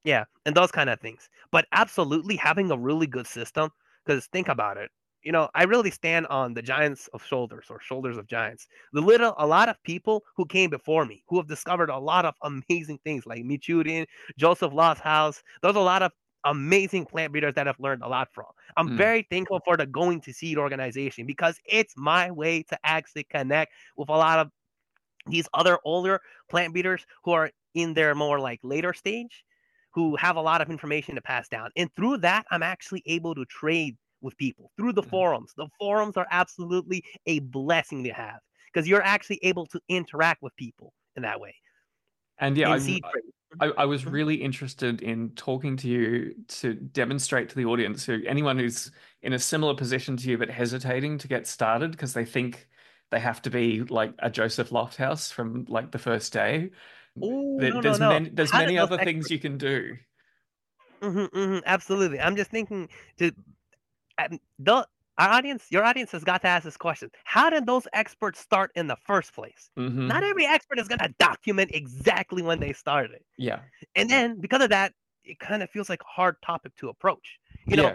Yeah, and those kind of things. But absolutely having a really good system, because think about it. You know, I really stand on the giants of shoulders or shoulders of giants. The little, a lot of people who came before me who have discovered a lot of amazing things like Michoudin, Joseph Losthouse. There's a lot of amazing plant breeders that I've learned a lot from. I'm Mm, very thankful for the Going to Seed organization because it's my way to actually connect with a lot of these other older plant breeders who are in their more like later stage who have a lot of information to pass down. And through that, I'm actually able to trade with people through the mm. forums. The forums are absolutely a blessing to have because you're actually able to interact with people in that way. And yeah, In I, seed trade. I I was Mhm. really interested in talking to you to demonstrate to the audience, who anyone who's in a similar position to you but hesitating to get started because they think they have to be like a Joseph Lofthouse from like the first day. Oh, There, no, no, there's no. many there's How did many those other things experts? you can do. Mhm, mhm, absolutely. I'm just thinking to um, the our audience, your audience has got to ask this question. How did those experts start in the first place? Not Hmm. every expert is going to document exactly when they started. Yeah. And then because of that, it kind of feels like a hard topic to approach. You know, Yeah.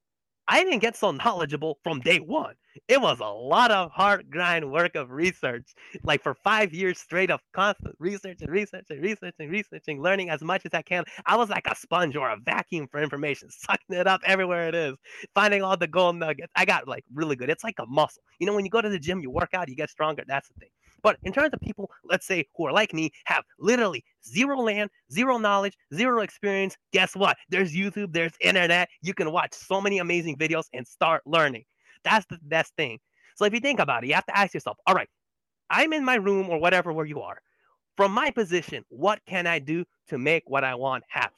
I didn't get so knowledgeable from day one. It was a lot of hard grind work of research, like for five years straight of constant research and research and research and researching, learning as much as I can. I was like a sponge or a vacuum for information, sucking it up everywhere it is, finding all the gold nuggets. I got like really good. It's like a muscle. You know, when you go to the gym, you work out, you get stronger. That's the thing. But in terms of people, let's say, who are like me, have literally zero land, zero knowledge, zero experience, guess what? There's YouTube, there's internet. You can watch so many amazing videos and start learning. That's the best thing. So if you think about it, you have to ask yourself, all right, I'm in my room or whatever where you are. From my position, what can I do to make what I want happen?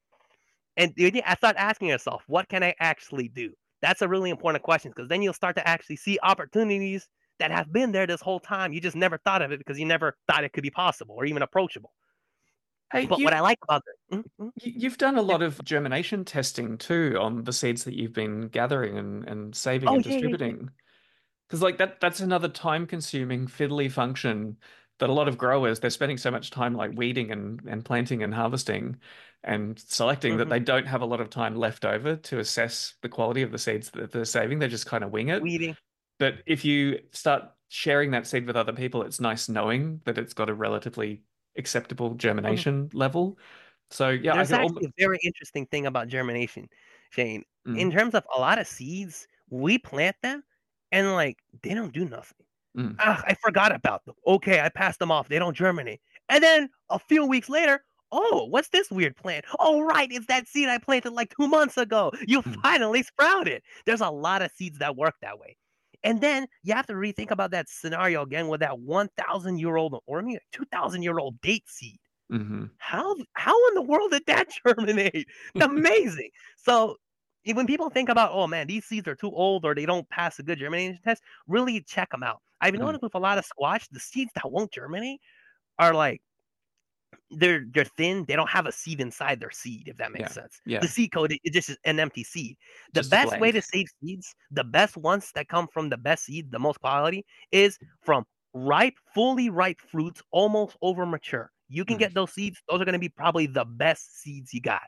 And I start asking yourself, what can I actually do? That's a really important question because then you'll start to actually see opportunities that have been there this whole time. You just never thought of it because you never thought it could be possible or even approachable. Hey, But what I you like about it, mm, mm, you- you've done a yeah. lot of germination testing too on the seeds that you've been gathering and, and saving Oh and yeah, yeah, yeah. distributing. Because like that that's another time-consuming fiddly function that a lot of growers, they're spending so much time like weeding and, and planting and harvesting and selecting that Mm-hmm. they don't have a lot of time left over to assess the quality of the seeds that they're saving. They just kind of wing it. Weeding. But if you start sharing that seed with other people, it's nice knowing that it's got a relatively acceptable Mhm. germination level. So yeah, I There's could almost. actually a very interesting thing about germination, Shane. In Mm, terms of a lot of seeds, we plant them and like they don't do nothing. mm, Ah, I forgot about them. Okay, I passed them off. They don't germinate. And then a few weeks later, oh, what's this weird plant? Oh, right, it's that seed I planted like two months ago. You mm. finally sprouted. There's a lot of seeds that work that way. And then you have to rethink about that scenario again with that one thousand year old or I mean two thousand year old date seed. Hmm. How how in the world did that germinate? It's amazing. So eh, when people think about, oh man, these seeds are too old or they don't pass a good germination test, really check them out. I've Mm. noticed with a lot of squash, the seeds that won't germinate are like they're they're thin. They don't have a seed inside their seed, if that makes Yeah, sense. The yeah, seed code is just an empty seed. The just a best way to blank. save seeds, the best ones that come from the best seed, the most quality, is from ripe, fully ripe fruits, almost over mature. You can Mm. get those seeds. Those are going to be probably the best seeds you got.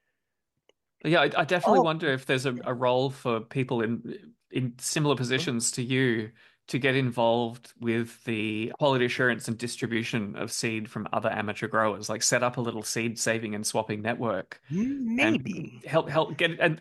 Yeah, I, I definitely Oh, wonder if there's a, a role for people in in similar mhm. positions to you to get involved with the quality assurance and distribution of seed from other amateur growers, like set up a little seed saving and swapping network and Maybe. help help get it. And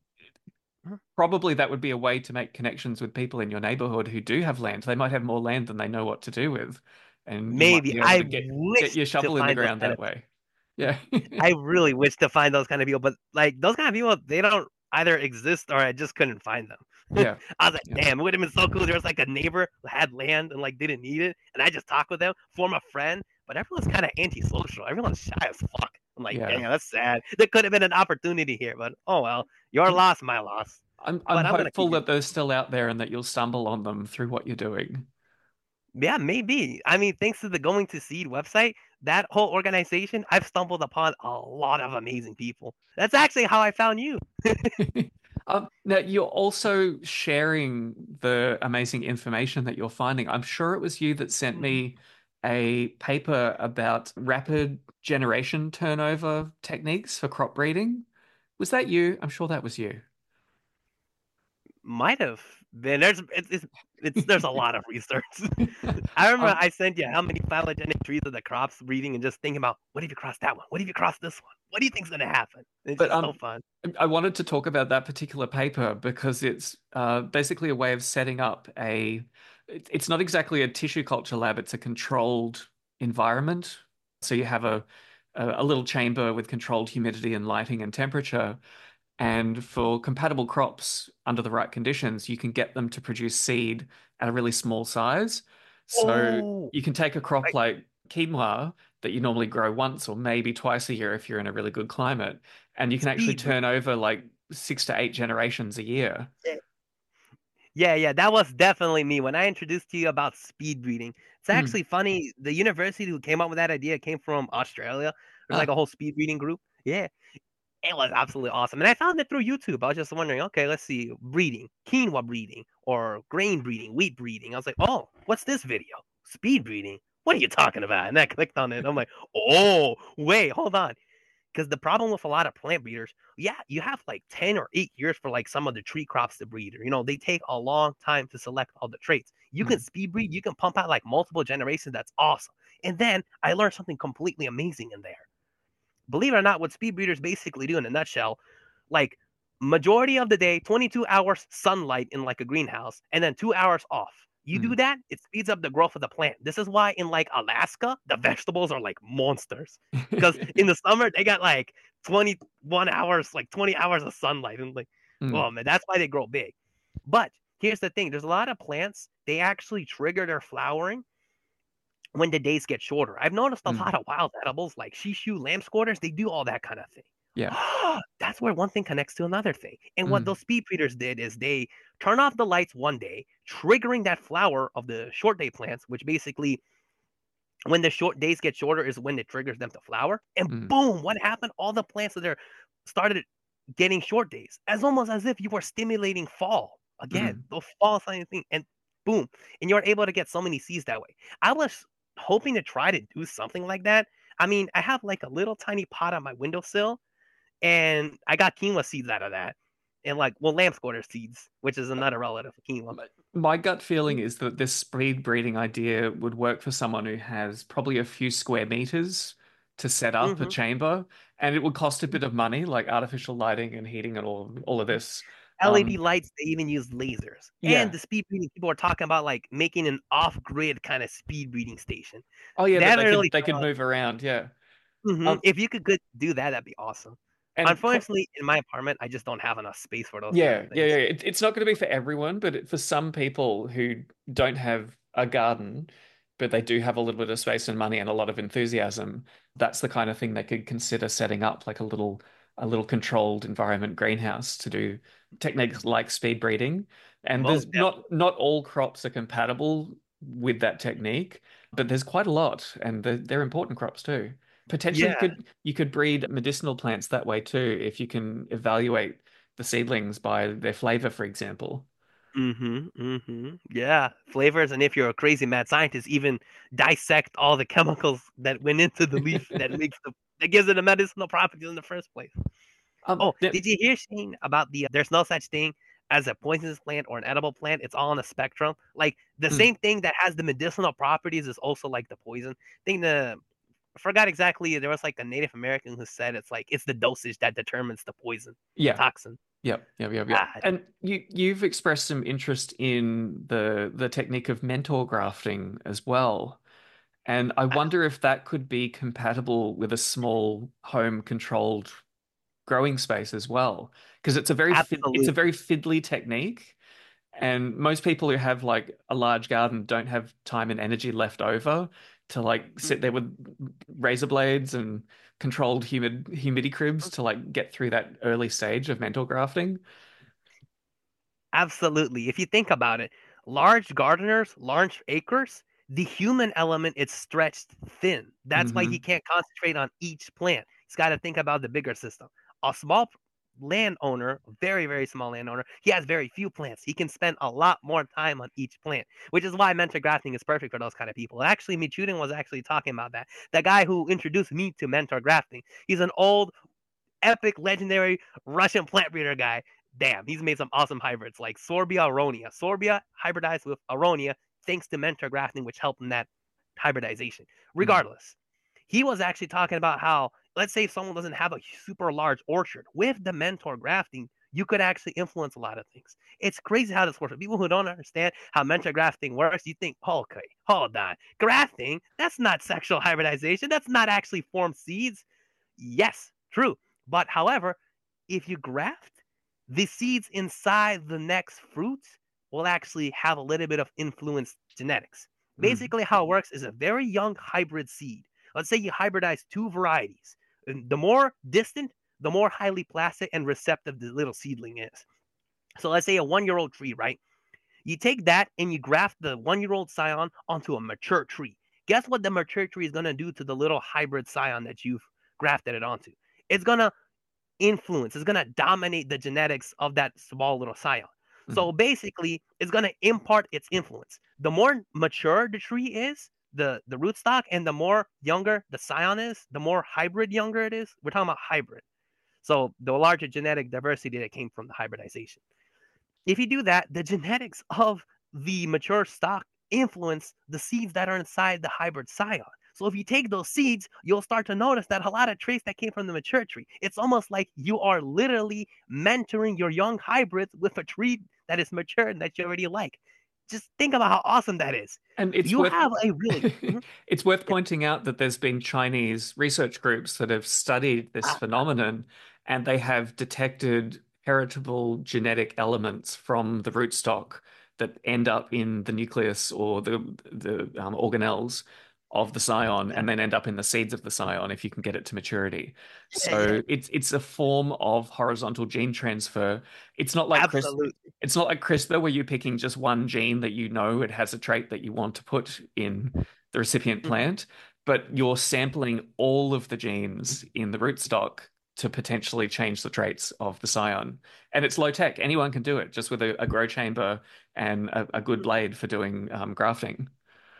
Mhm. probably that would be a way to make connections with people in your neighborhood who do have land. They might have more land than they know what to do with, and you might Maybe. be able I to get get wish your to shovel in the find those ground kind that of way. Yeah. I really wish to find those kind of people, but like those kind of people, they don't either exist or I just couldn't find them. Yeah. I was like, Yeah. damn, it would have been so cool. There was like a neighbor who had land and like didn't need it, and I just talked with them, form a friend. But everyone's kind of antisocial. Everyone's shy as fuck. I'm like, Yeah. damn, that's sad. There could have been an opportunity here, but oh well. Your loss, my loss. I'm I'm But I'm gonna hopeful keep it. that they're still out there and that you'll stumble on them through what you're doing. Yeah, maybe. I mean, thanks to the Going to Seed website, that whole organization, I've stumbled upon a lot of amazing people. That's actually how I found you. Um, now you're also sharing the amazing information that you're finding. I'm sure it was you that sent Mhm. me a paper about rapid generation turnover techniques for crop breeding. Was that you? I'm sure that was you. Might have been. There's it's, it's it's there's a lot of research. I remember Um, I sent you how many phylogenetic trees of the crops breeding and just thinking about what if you cross that one? What if you cross this one? What do you think's gonna happen? It's but just so um, fun. I wanted to talk about that particular paper because it's uh, basically a way of setting up a. it- It's not exactly a tissue culture lab; it's a controlled environment. So you have a a a little chamber with controlled humidity and lighting and temperature. And for compatible crops under the right conditions, you can get them to produce seed at a really small size. So Oh, you can take a crop I, like quinoa that you normally grow once or maybe twice a year if you're in a really good climate, and you can actually speed breeding. turn over like six to eight generations a year. Yeah, yeah, that was definitely me when I introduced to you about speed breeding. It's Mm. actually funny. The university who came up with that idea came from Australia. There's like Ah, a whole speed breeding group. Yeah, it was absolutely awesome. And I found it through YouTube. I was just wondering, okay, let's see, breeding, quinoa breeding, or grain breeding, wheat breeding. I was like, oh, what's this video? Speed breeding? What are you talking about? And I clicked on it. I'm like, oh, wait, hold on. Because the problem with a lot of plant breeders, yeah, you have like ten or eight years for like some of the tree crops to breed. Or, you know, they take a long time to select all the traits. You can mm, speed breed, you can pump out like multiple generations. That's awesome. And then I learned something completely amazing in there. Believe it or not, what speed breeders basically do in a nutshell, like majority of the day, twenty-two hours sunlight in like a greenhouse, and then two hours off. You do mm. that, it speeds up the growth of the plant. This is why in like Alaska, the vegetables are like monsters. Because in the summer, they got like twenty-one hours, like twenty hours of sunlight. And like, Mm, oh man, that's why they grow big. But here's the thing, there's a lot of plants, they actually trigger their flowering when the days get shorter. I've noticed a mm. lot of wild edibles like shishu, lamb squatters, they do all that kind of thing. Yeah. That's where one thing connects to another thing. And what Mm, those speed breeders did is they turn off the lights one day, triggering that flower of the short day plants, which basically when the short days get shorter is when it triggers them to flower. And mm, boom, what happened? All the plants that are started getting short days, as almost as if you were stimulating fall again, mm. the fall sign thing, and boom, and you're able to get so many seeds that way. I was hoping to try to do something like that. I mean, I have like a little tiny pot on my windowsill, and I got quinoa seeds out of that, and like well, lamb quarter seeds, which is another relative of quinoa. My my gut feeling is that this speed breeding idea would work for someone who has probably a few square meters to set up a Mm-hmm. chamber, and it would cost a bit of money, like artificial lighting and heating and all all of this. L E D Um, lights, they even use lasers. And yeah. the speed breeding people are talking about like making an off-grid kind of speed breeding station. Oh yeah, They that they haven't could really they could found. move around. Yeah. Mhm. Um, If you could good do that, that'd be awesome. and pro Unfortunately, in my apartment, I just don't have enough space for those kind Yeah, of yeah, yeah. things. It, it's not going to be for everyone, but it, for some people who don't have a garden, but they do have a little bit of space and money and a lot of enthusiasm, that's the kind of thing they could consider setting up, like a little a little controlled environment greenhouse to do techniques like speed breeding. And Most there's definitely. not not all crops are compatible with that technique, but there's quite a lot, and they're, they're important crops too. Potentially, you Yeah. could you could breed medicinal plants that way too, if you can evaluate the seedlings by their flavor, for example. Mhm. Mhm. Yeah. Flavors, and if you're a crazy mad scientist, even dissect all the chemicals that went into the leaf that makes the that gives it the medicinal properties in the first place. Um, Oh, th- did you hear Shane about the there's no such thing as a poisonous plant or an edible plant. It's all on a spectrum. Like the mm, same thing that has the medicinal properties is also like the poison. I think the I forgot exactly. There was like a Native American who said it's like it's the dosage that determines the poison, the yeah, toxin. yep, yep, yep, yep. Ah, And you you've expressed some interest in the the technique of mentor grafting as well. And I wonder if that could be compatible with a small home controlled growing space as well, because it's a very fid it's a very absolutely. fiddly technique. And most people who have like a large garden don't have time and energy left over to like sit there with razor blades and controlled humid humidity cribs to like get through that early stage of mental grafting. Absolutely. If you think about it, large gardeners, large acres, the human element is stretched thin. That's why he Hmm. can't concentrate on each plant. He's got to think about the bigger system. A small landowner, very, very small landowner, he has very few plants. He can spend a lot more time on each plant, which is why mentor grafting is perfect for those kind of people. Actually, Michoudin was actually talking about that. The guy who introduced me to mentor grafting, he's an old, epic, legendary Russian plant breeder guy. Damn, he's made some awesome hybrids like Sorbia aronia. Sorbia hybridized with aronia thanks to mentor grafting, which helped in that hybridization. Mm. Regardless, he was actually talking about how, let's say if someone doesn't have a super large orchard, with the mentor grafting, you could actually influence a lot of things. It's crazy how this works. For people who don't understand how mentor grafting works, you think, oh, okay, hold on. Grafting, that's not sexual hybridization. That's not actually formed seeds. Yes, true. But however, if you graft, the seeds inside the next fruit will actually have a little bit of influence genetics. Mm. Basically, how it works is a very young hybrid seed. Let's say you hybridize two varieties. And the more distant, the more highly plastic and receptive the little seedling is. So let's say a one-year-old tree, right? You take that and you graft the one-year-old scion onto a mature tree. Guess what the mature tree is going to do to the little hybrid scion that you've grafted it onto? It's going to influence, it's going to dominate the genetics of that small little scion. Mm. So basically, it's going to impart its influence. The more mature the tree is, the, the rootstock, and the more younger the scion is, the more hybrid younger it is. We're talking about hybrid. So the larger genetic diversity that came from the hybridization. If you do that, the genetics of the mature stock influence the seeds that are inside the hybrid scion. So if you take those seeds, you'll start to notice that a lot of traits that came from the mature tree, it's almost like you are literally mentoring your young hybrids with a tree that is mature and that you already like. Just think about how awesome that is. And it's You worth have a really Mhm. it's worth Yeah. pointing out that there's been Chinese research groups that have studied this Ah, phenomenon, and they have detected heritable genetic elements from the rootstock that end up in the nucleus or the the um, organelles of the scion, yeah, and then end up in the seeds of the scion if you can get it to maturity. yeah, yeah. So it's it's a form of horizontal gene transfer. It's not like Chris. Absolutely. It's not like CRISPR where you're picking just one gene that you know it has a trait that you want to put in the recipient Mhm. plant, but you're sampling all of the genes in the rootstock to potentially change the traits of the scion. And it's low tech. Anyone can do it just with a, a grow chamber and a, a good blade for doing um, grafting.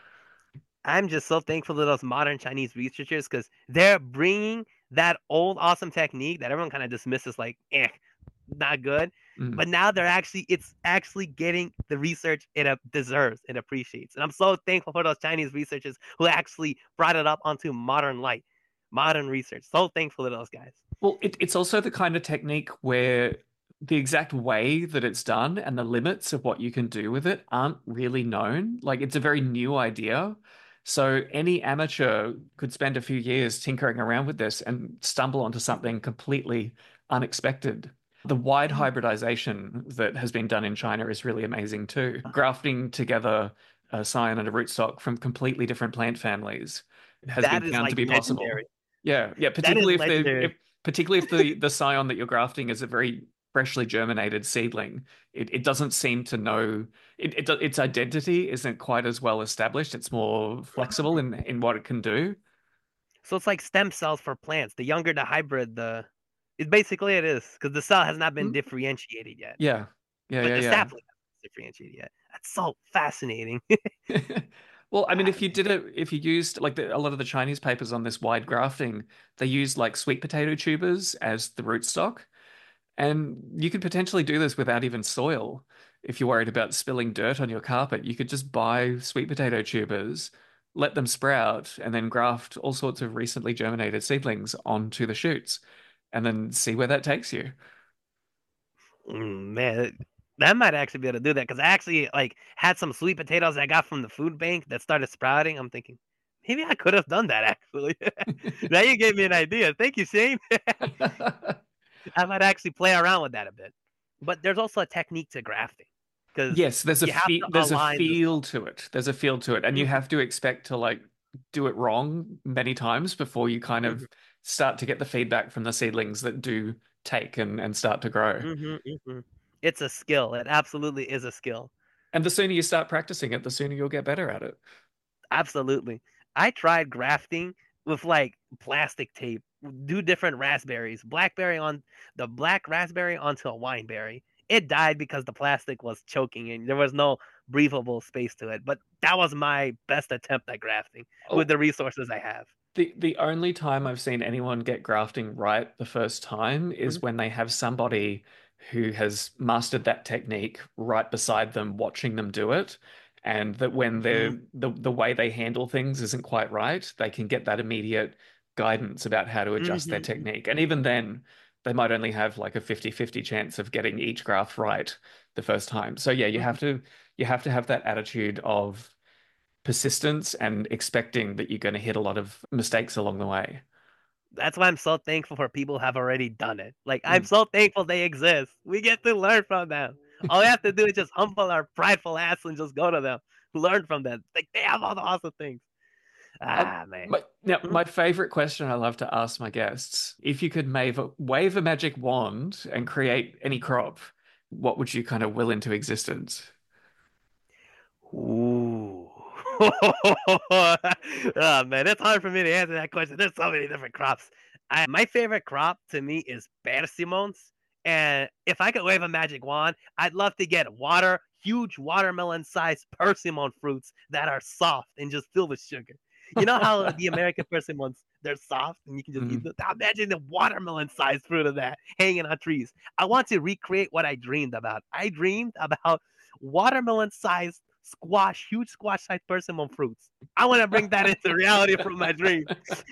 I'm just so thankful to those modern Chinese researchers because they're bringing that old awesome technique that everyone kind of dismisses like, eh, not good. Mm. But now they're actually, it's actually getting the research it deserves, it appreciates. And I'm so thankful for those Chinese researchers who actually brought it up onto modern light, modern research. So thankful to those guys. Well, it, it's also the kind of technique where the exact way that it's done and the limits of what you can do with it aren't really known. Like it's a very new idea. So any amateur could spend a few years tinkering around with this and stumble onto something completely unexpected. The wide Yeah. hybridization that has been done in China is really amazing too. Grafting together a scion and a rootstock from completely different plant families has been That is found to like be possible. legendary. Yeah, yeah, That is particularly if the if legendary. particularly if the the scion that you're grafting is a very freshly germinated seedling. It it doesn't seem to know it, it its identity isn't quite as well established. It's more flexible in in what it can do. So it's like stem cells for plants. The younger the hybrid, the it basically it is because the cell has not been Hmm? differentiated yet. Yeah, yeah, But the yeah, sapling hasn't differentiated yet. That's so fascinating. yeah. Well, I mean, Ah, if you did it, if you used like the, a lot of the Chinese papers on this wide grafting, they use like sweet potato tubers as the rootstock. And you could potentially do this without even soil. If you're worried about spilling dirt on your carpet, you could just buy sweet potato tubers, let them sprout, and then graft all sorts of recently germinated seedlings onto the shoots, and then see where that takes you. mm, man, that might actually be able to do that because I actually like had some sweet potatoes I got from the food bank that started sprouting. I'm thinking maybe I could have done that actually. Now you gave me an idea. Thank you, Shane. I might actually play around with that a bit. But there's also a technique to grafting because Yes, there's a you have fe to there's a align the feel to it. There's a feel to it, and you Mhm, have to expect to like do it wrong many times before you kind mhm, of start to get the feedback from the seedlings that do take and and start to grow. mhm, mhm. It's a skill. It absolutely is a skill. And the sooner you start practicing it, the sooner you'll get better at it. Absolutely. I tried grafting with like plastic tape. do different raspberries. Blackberry on the black raspberry onto a wine berry. It died because the plastic was choking and there was no breathable space to it. But that was my best attempt at grafting with Oh, the resources I have. the the only time I've seen anyone get grafting right the first time Mhm. is when they have somebody who has mastered that technique right beside them, watching them do it, and that when Mm-hmm. they're the the way they handle things isn't quite right, they can get that immediate guidance about how to adjust their Mm-hmm. technique. And even then, they might only have like a fifty fifty chance of getting each graft right the first time. So yeah, you have to you have to have that attitude of persistence and expecting that you're going to hit a lot of mistakes along the way. That's why I'm so thankful for people who have already done it. Like I'm Mm. so thankful they exist. We get to learn from them. All we have to do is just humble our prideful ass and just go to them, learn from them. Like they have all the awesome things. Um, Ah man. my, now, Mhm. my favorite question I love to ask my guests, if you could wave a, wave a magic wand and create any crop, what would you kind of will into existence? Ooh. Oh man, it's hard for me to answer that question. There's so many different crops. I, my favorite crop to me is persimmons. And if I could wave a magic wand, I'd love to get water, huge watermelon-sized persimmon fruits that are soft and just filled with sugar. You know how the American persimmons, they're soft and you can just eat Mm. them? Now imagine the watermelon-sized fruit of that hanging on trees. I want to recreate what I dreamed about. I dreamed about watermelon-sized squash, huge squash-sized persimmon fruits. I want to bring that into reality from my dream.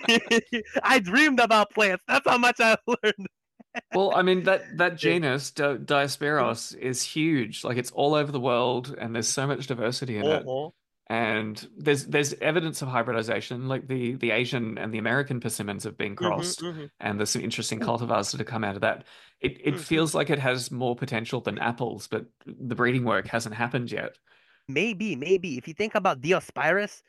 I dreamed about plants. That's how much I learned. Well, I mean that that Yeah. genus Di Diospyros is huge. Like it's all over the world, and there's so much diversity in it. Uh-huh. And there's there's evidence of hybridization, like the the Asian and the American persimmons have been Mm-hmm, crossed, mm-hmm, and there's some interesting cultivars that have come out of that. It it mm-hmm. feels like it has more potential than apples, but the breeding work hasn't happened yet. Maybe, maybe. If you think about Diospyros,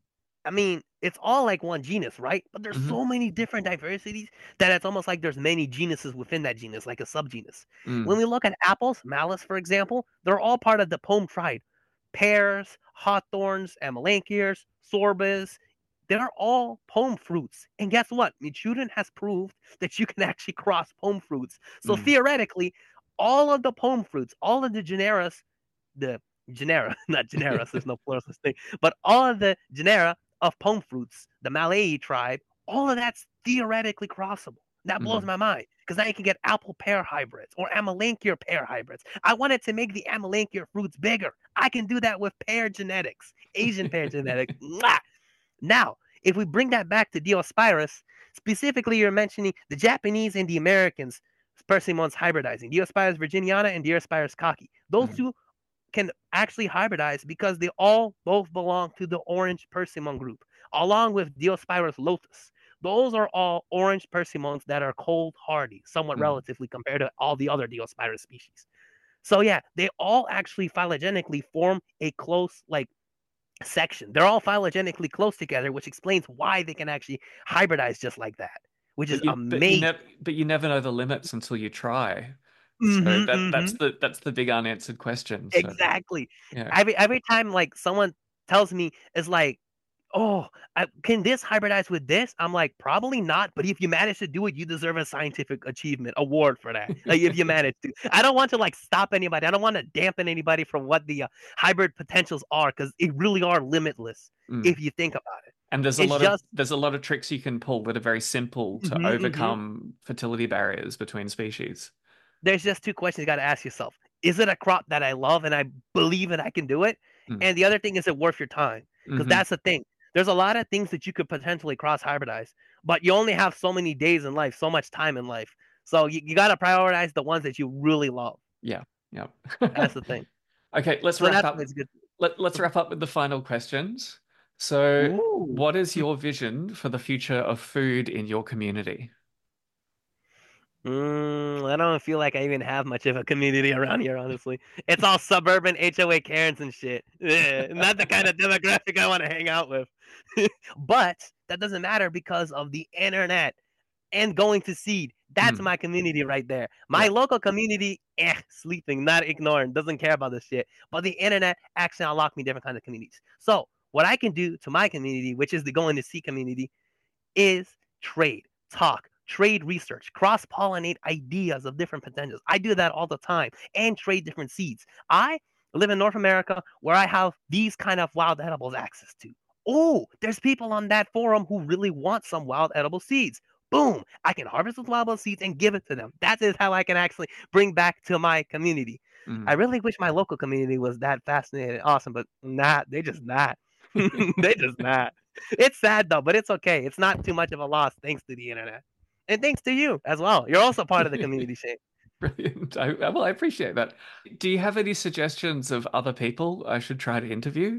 I mean, it's all like one genus, right? But there's Hmm. so many different diversities that it's almost like there's many genuses within that genus, like a subgenus. When Mm, we look at apples, Malus, for example, they're all part of the pome tribe. Pears, hawthorns, amelanchiers, sorbas, they're all pome fruits. And guess what? Michoudin has proved that you can actually cross pome fruits. So mm, theoretically, all of the pome fruits, all of the generis, the genera, not generis, there's no plural such thing, but all of the genera of pome fruits, the Malay tribe, all of that's theoretically crossable. That blows mm. my mind because now you can get apple pear hybrids or Amelanchier pear hybrids. I wanted to make the Amelanchier fruits bigger. I can do that with pear genetics, Asian pear genetics. Mwah! Now, if we bring that back to Diospyros, specifically you're mentioning the Japanese and the Americans, persimmons hybridizing, Diospyros virginiana and Diospyros kaki. Those Mm. two can actually hybridize because they all both belong to the orange persimmon group, along with Diospyros lotus. Those are all orange persimmons that are cold hardy, somewhat Mm. relatively compared to all the other Diospyros species. So yeah, they all actually phylogenetically form a close like section. They're all phylogenetically close together, which explains why they can actually hybridize just like that, which is But you but you amazing. never but you never know the limits until you try. So Mm-hmm, that that's mm-hmm. the that's the big unanswered question. So Exactly. yeah. Every every time like someone tells me it's like, "Oh, I, can this hybridize with this?" I'm like, "Probably not, but if you manage to do it, you deserve a scientific achievement award for that. Like if you manage to." I don't want to like stop anybody. I don't want to dampen anybody from what the uh, hybrid potentials are because it really are limitless Mm. if you think about it. And there's a It's lot of just there's a lot of tricks you can pull that are very simple to mhm, mhm. overcome fertility barriers between species. There's just two questions you got to ask yourself. Is it a crop that I love and I believe that I can do it? Mm. And the other thing, is it worth your time? Because Hmm. that's the thing. There's a lot of things that you could potentially cross hybridize, but you only have so many days in life, so much time in life. So you, you got to prioritize the ones that you really love. Yeah. Yeah. That's the thing. Okay, let's So wrap that's up. what's good. Let, let's wrap up with the final questions. So, Ooh. what is your vision for the future of food in your community? Mm, I don't feel like I even have much of a community around here, honestly. It's all suburban H O A Karens and shit. Yeah, not the kind of demographic I want to hang out with. But that doesn't matter because of the internet and going to seed. That's Mm, my community right there. My yeah. local community, eh, sleeping, not ignoring, doesn't care about this shit. But the internet actually unlocked me different kinds of communities. So what I can do to my community, which is the going to see community, is trade, talk, trade research, cross-pollinate ideas of different potentials. I do that all the time and trade different seeds. I live in North America where I have these kind of wild edibles access to. Oh, there's people on that forum who really want some wild edible seeds. Boom, I can harvest those wild edible seeds and give it to them. That is how I can actually bring back to my community. Mm. I really wish my local community was that fascinating and awesome, but not. They just not. They just not. It's sad though, but it's okay. It's not too much of a loss thanks to the internet. And thanks to you as well. You're also part of the community, Shane. Brilliant. I, well, I appreciate that. Do you have any suggestions of other people I should try to interview?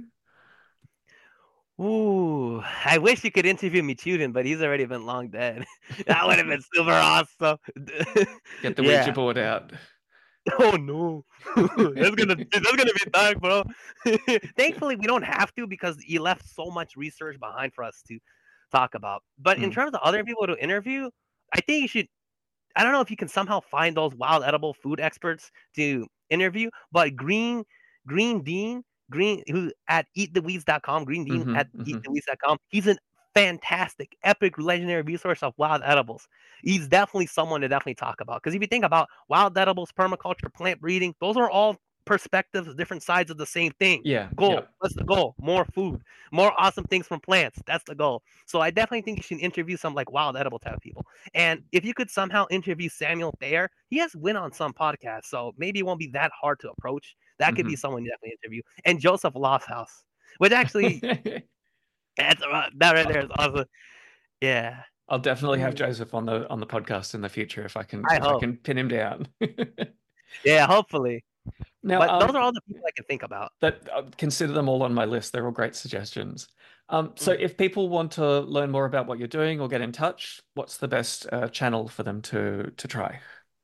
Ooh, I wish you could interview Michiuden, but he's already been long dead. That would have been super awesome. Get the Yeah. Ouija board out. Oh no, that's gonna that's gonna be dark, bro. Thankfully, we don't have to because he left so much research behind for us to talk about. But in Mm. terms of other people to interview, I think you should. I don't know if you can somehow find those wild edible food experts to interview, but Green Green Dean Green who at eat the weeds dot com, Green Dean Mhm, at mhm. eat the weeds dot com. He's a fantastic, epic, legendary resource of wild edibles. He's definitely someone to definitely talk about because if you think about wild edibles, permaculture, plant breeding, those are all perspectives, different sides of the same thing. Yeah, Goal. yeah. What's the goal? More food, more awesome things from plants. That's the goal. So I definitely think you should interview some like wild edible type of people. And if you could somehow interview Samuel Thayer, he has been on some podcasts, so maybe it won't be that hard to approach. That could be Mhm. someone you definitely interview. And Joseph Lofthouse, which actually that's that right there is awesome. Yeah, I'll definitely have Mm. Joseph on the on the podcast in the future if I can I if I hope. can pin him down. Yeah, hopefully. Now, But those um, are all the people I can think about. that uh, consider them all on my list. They're all great suggestions. Um, so Mm. if people want to learn more about what you're doing or get in touch, what's the best uh, channel for them to to try?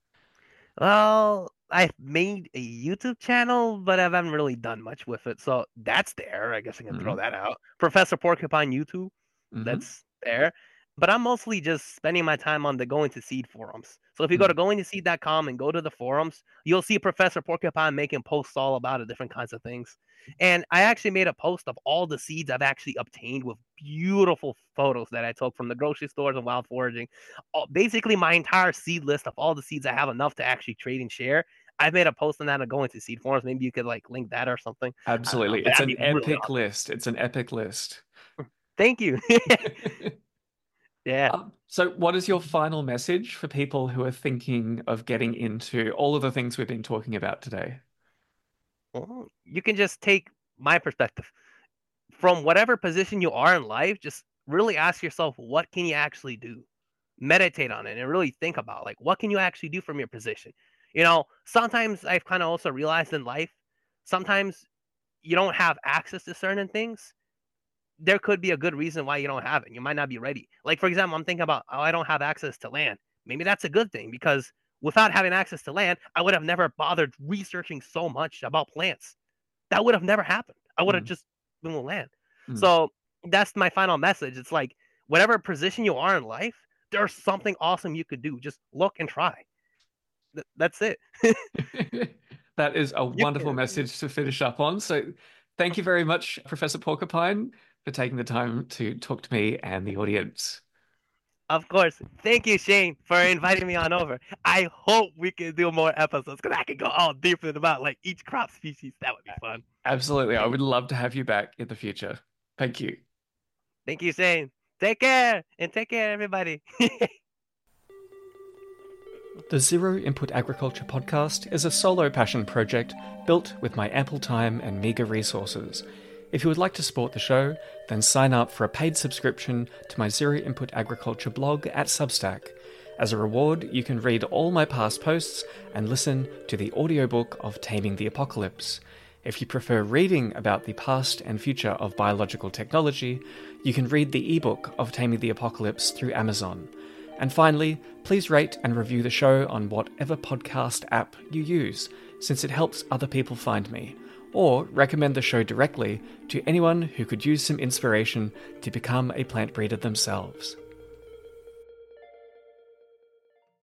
Well, I've made a YouTube channel, but I haven't really done much with it. So that's there. I guess I can throw Mhm, that out. Professor Porcupine YouTube, mhm, that's there. But I'm mostly just spending my time on the Going to Seed forums. So if you go to mm. going to seed dot com and go to the forums, you'll see Professor Porcupine making posts all about it, different kinds of things. And I actually made a post of all the seeds I've actually obtained with beautiful photos that I took from the grocery stores and wild foraging. All, basically, my entire seed list of all the seeds I have enough to actually trade and share. I've made a post on that and going to seed forums. Maybe you could like link that or something. I don't know. Absolutely. But It's that'd an be really epic awesome. list. It's an epic list. Thank you. Yeah. Um, so what is your final message for people who are thinking of getting into all of the things we've been talking about today? Well, you can just take my perspective. From whatever position you are in life, just really ask yourself, what can you actually do? Meditate on it and really think about like what can you actually do from your position. You know, sometimes I've kind of also realized in life, sometimes you don't have access to certain things. There could be a good reason why you don't have it. You might not be ready. Like for example, I'm thinking about, oh, I don't have access to land. Maybe that's a good thing because without having access to land, I would have never bothered researching so much about plants. That would have never happened. I would have Mm, just been with land. mm. So that's my final message. It's like whatever position you are in life, there's something awesome you could do. Just look and try. Th- that's it. That is a You wonderful can. message to finish up on. So thank you very much, Professor Porcupine, for taking the time to talk to me and the audience. Of course. Thank you, Shane, for inviting me on over. I hope we can do more episodes because I can go all deeper about like each crop species. That would be fun. Absolutely. I would love to have you back in the future. Thank you. Thank you, Shane. Take care and take care, everybody. The Zero Input Agriculture podcast is a solo passion project built with my ample time and meagre resources. If you would like to support the show, then sign up for a paid subscription to my Zero Input Agriculture blog at Substack. As a reward, you can read all my past posts and listen to the audiobook of Taming the Apocalypse. If you prefer reading about the past and future of biological technology, you can read the ebook of Taming the Apocalypse through Amazon. And finally, please rate and review the show on whatever podcast app you use, since it helps other people find me. Or recommend the show directly to anyone who could use some inspiration to become a plant breeder themselves.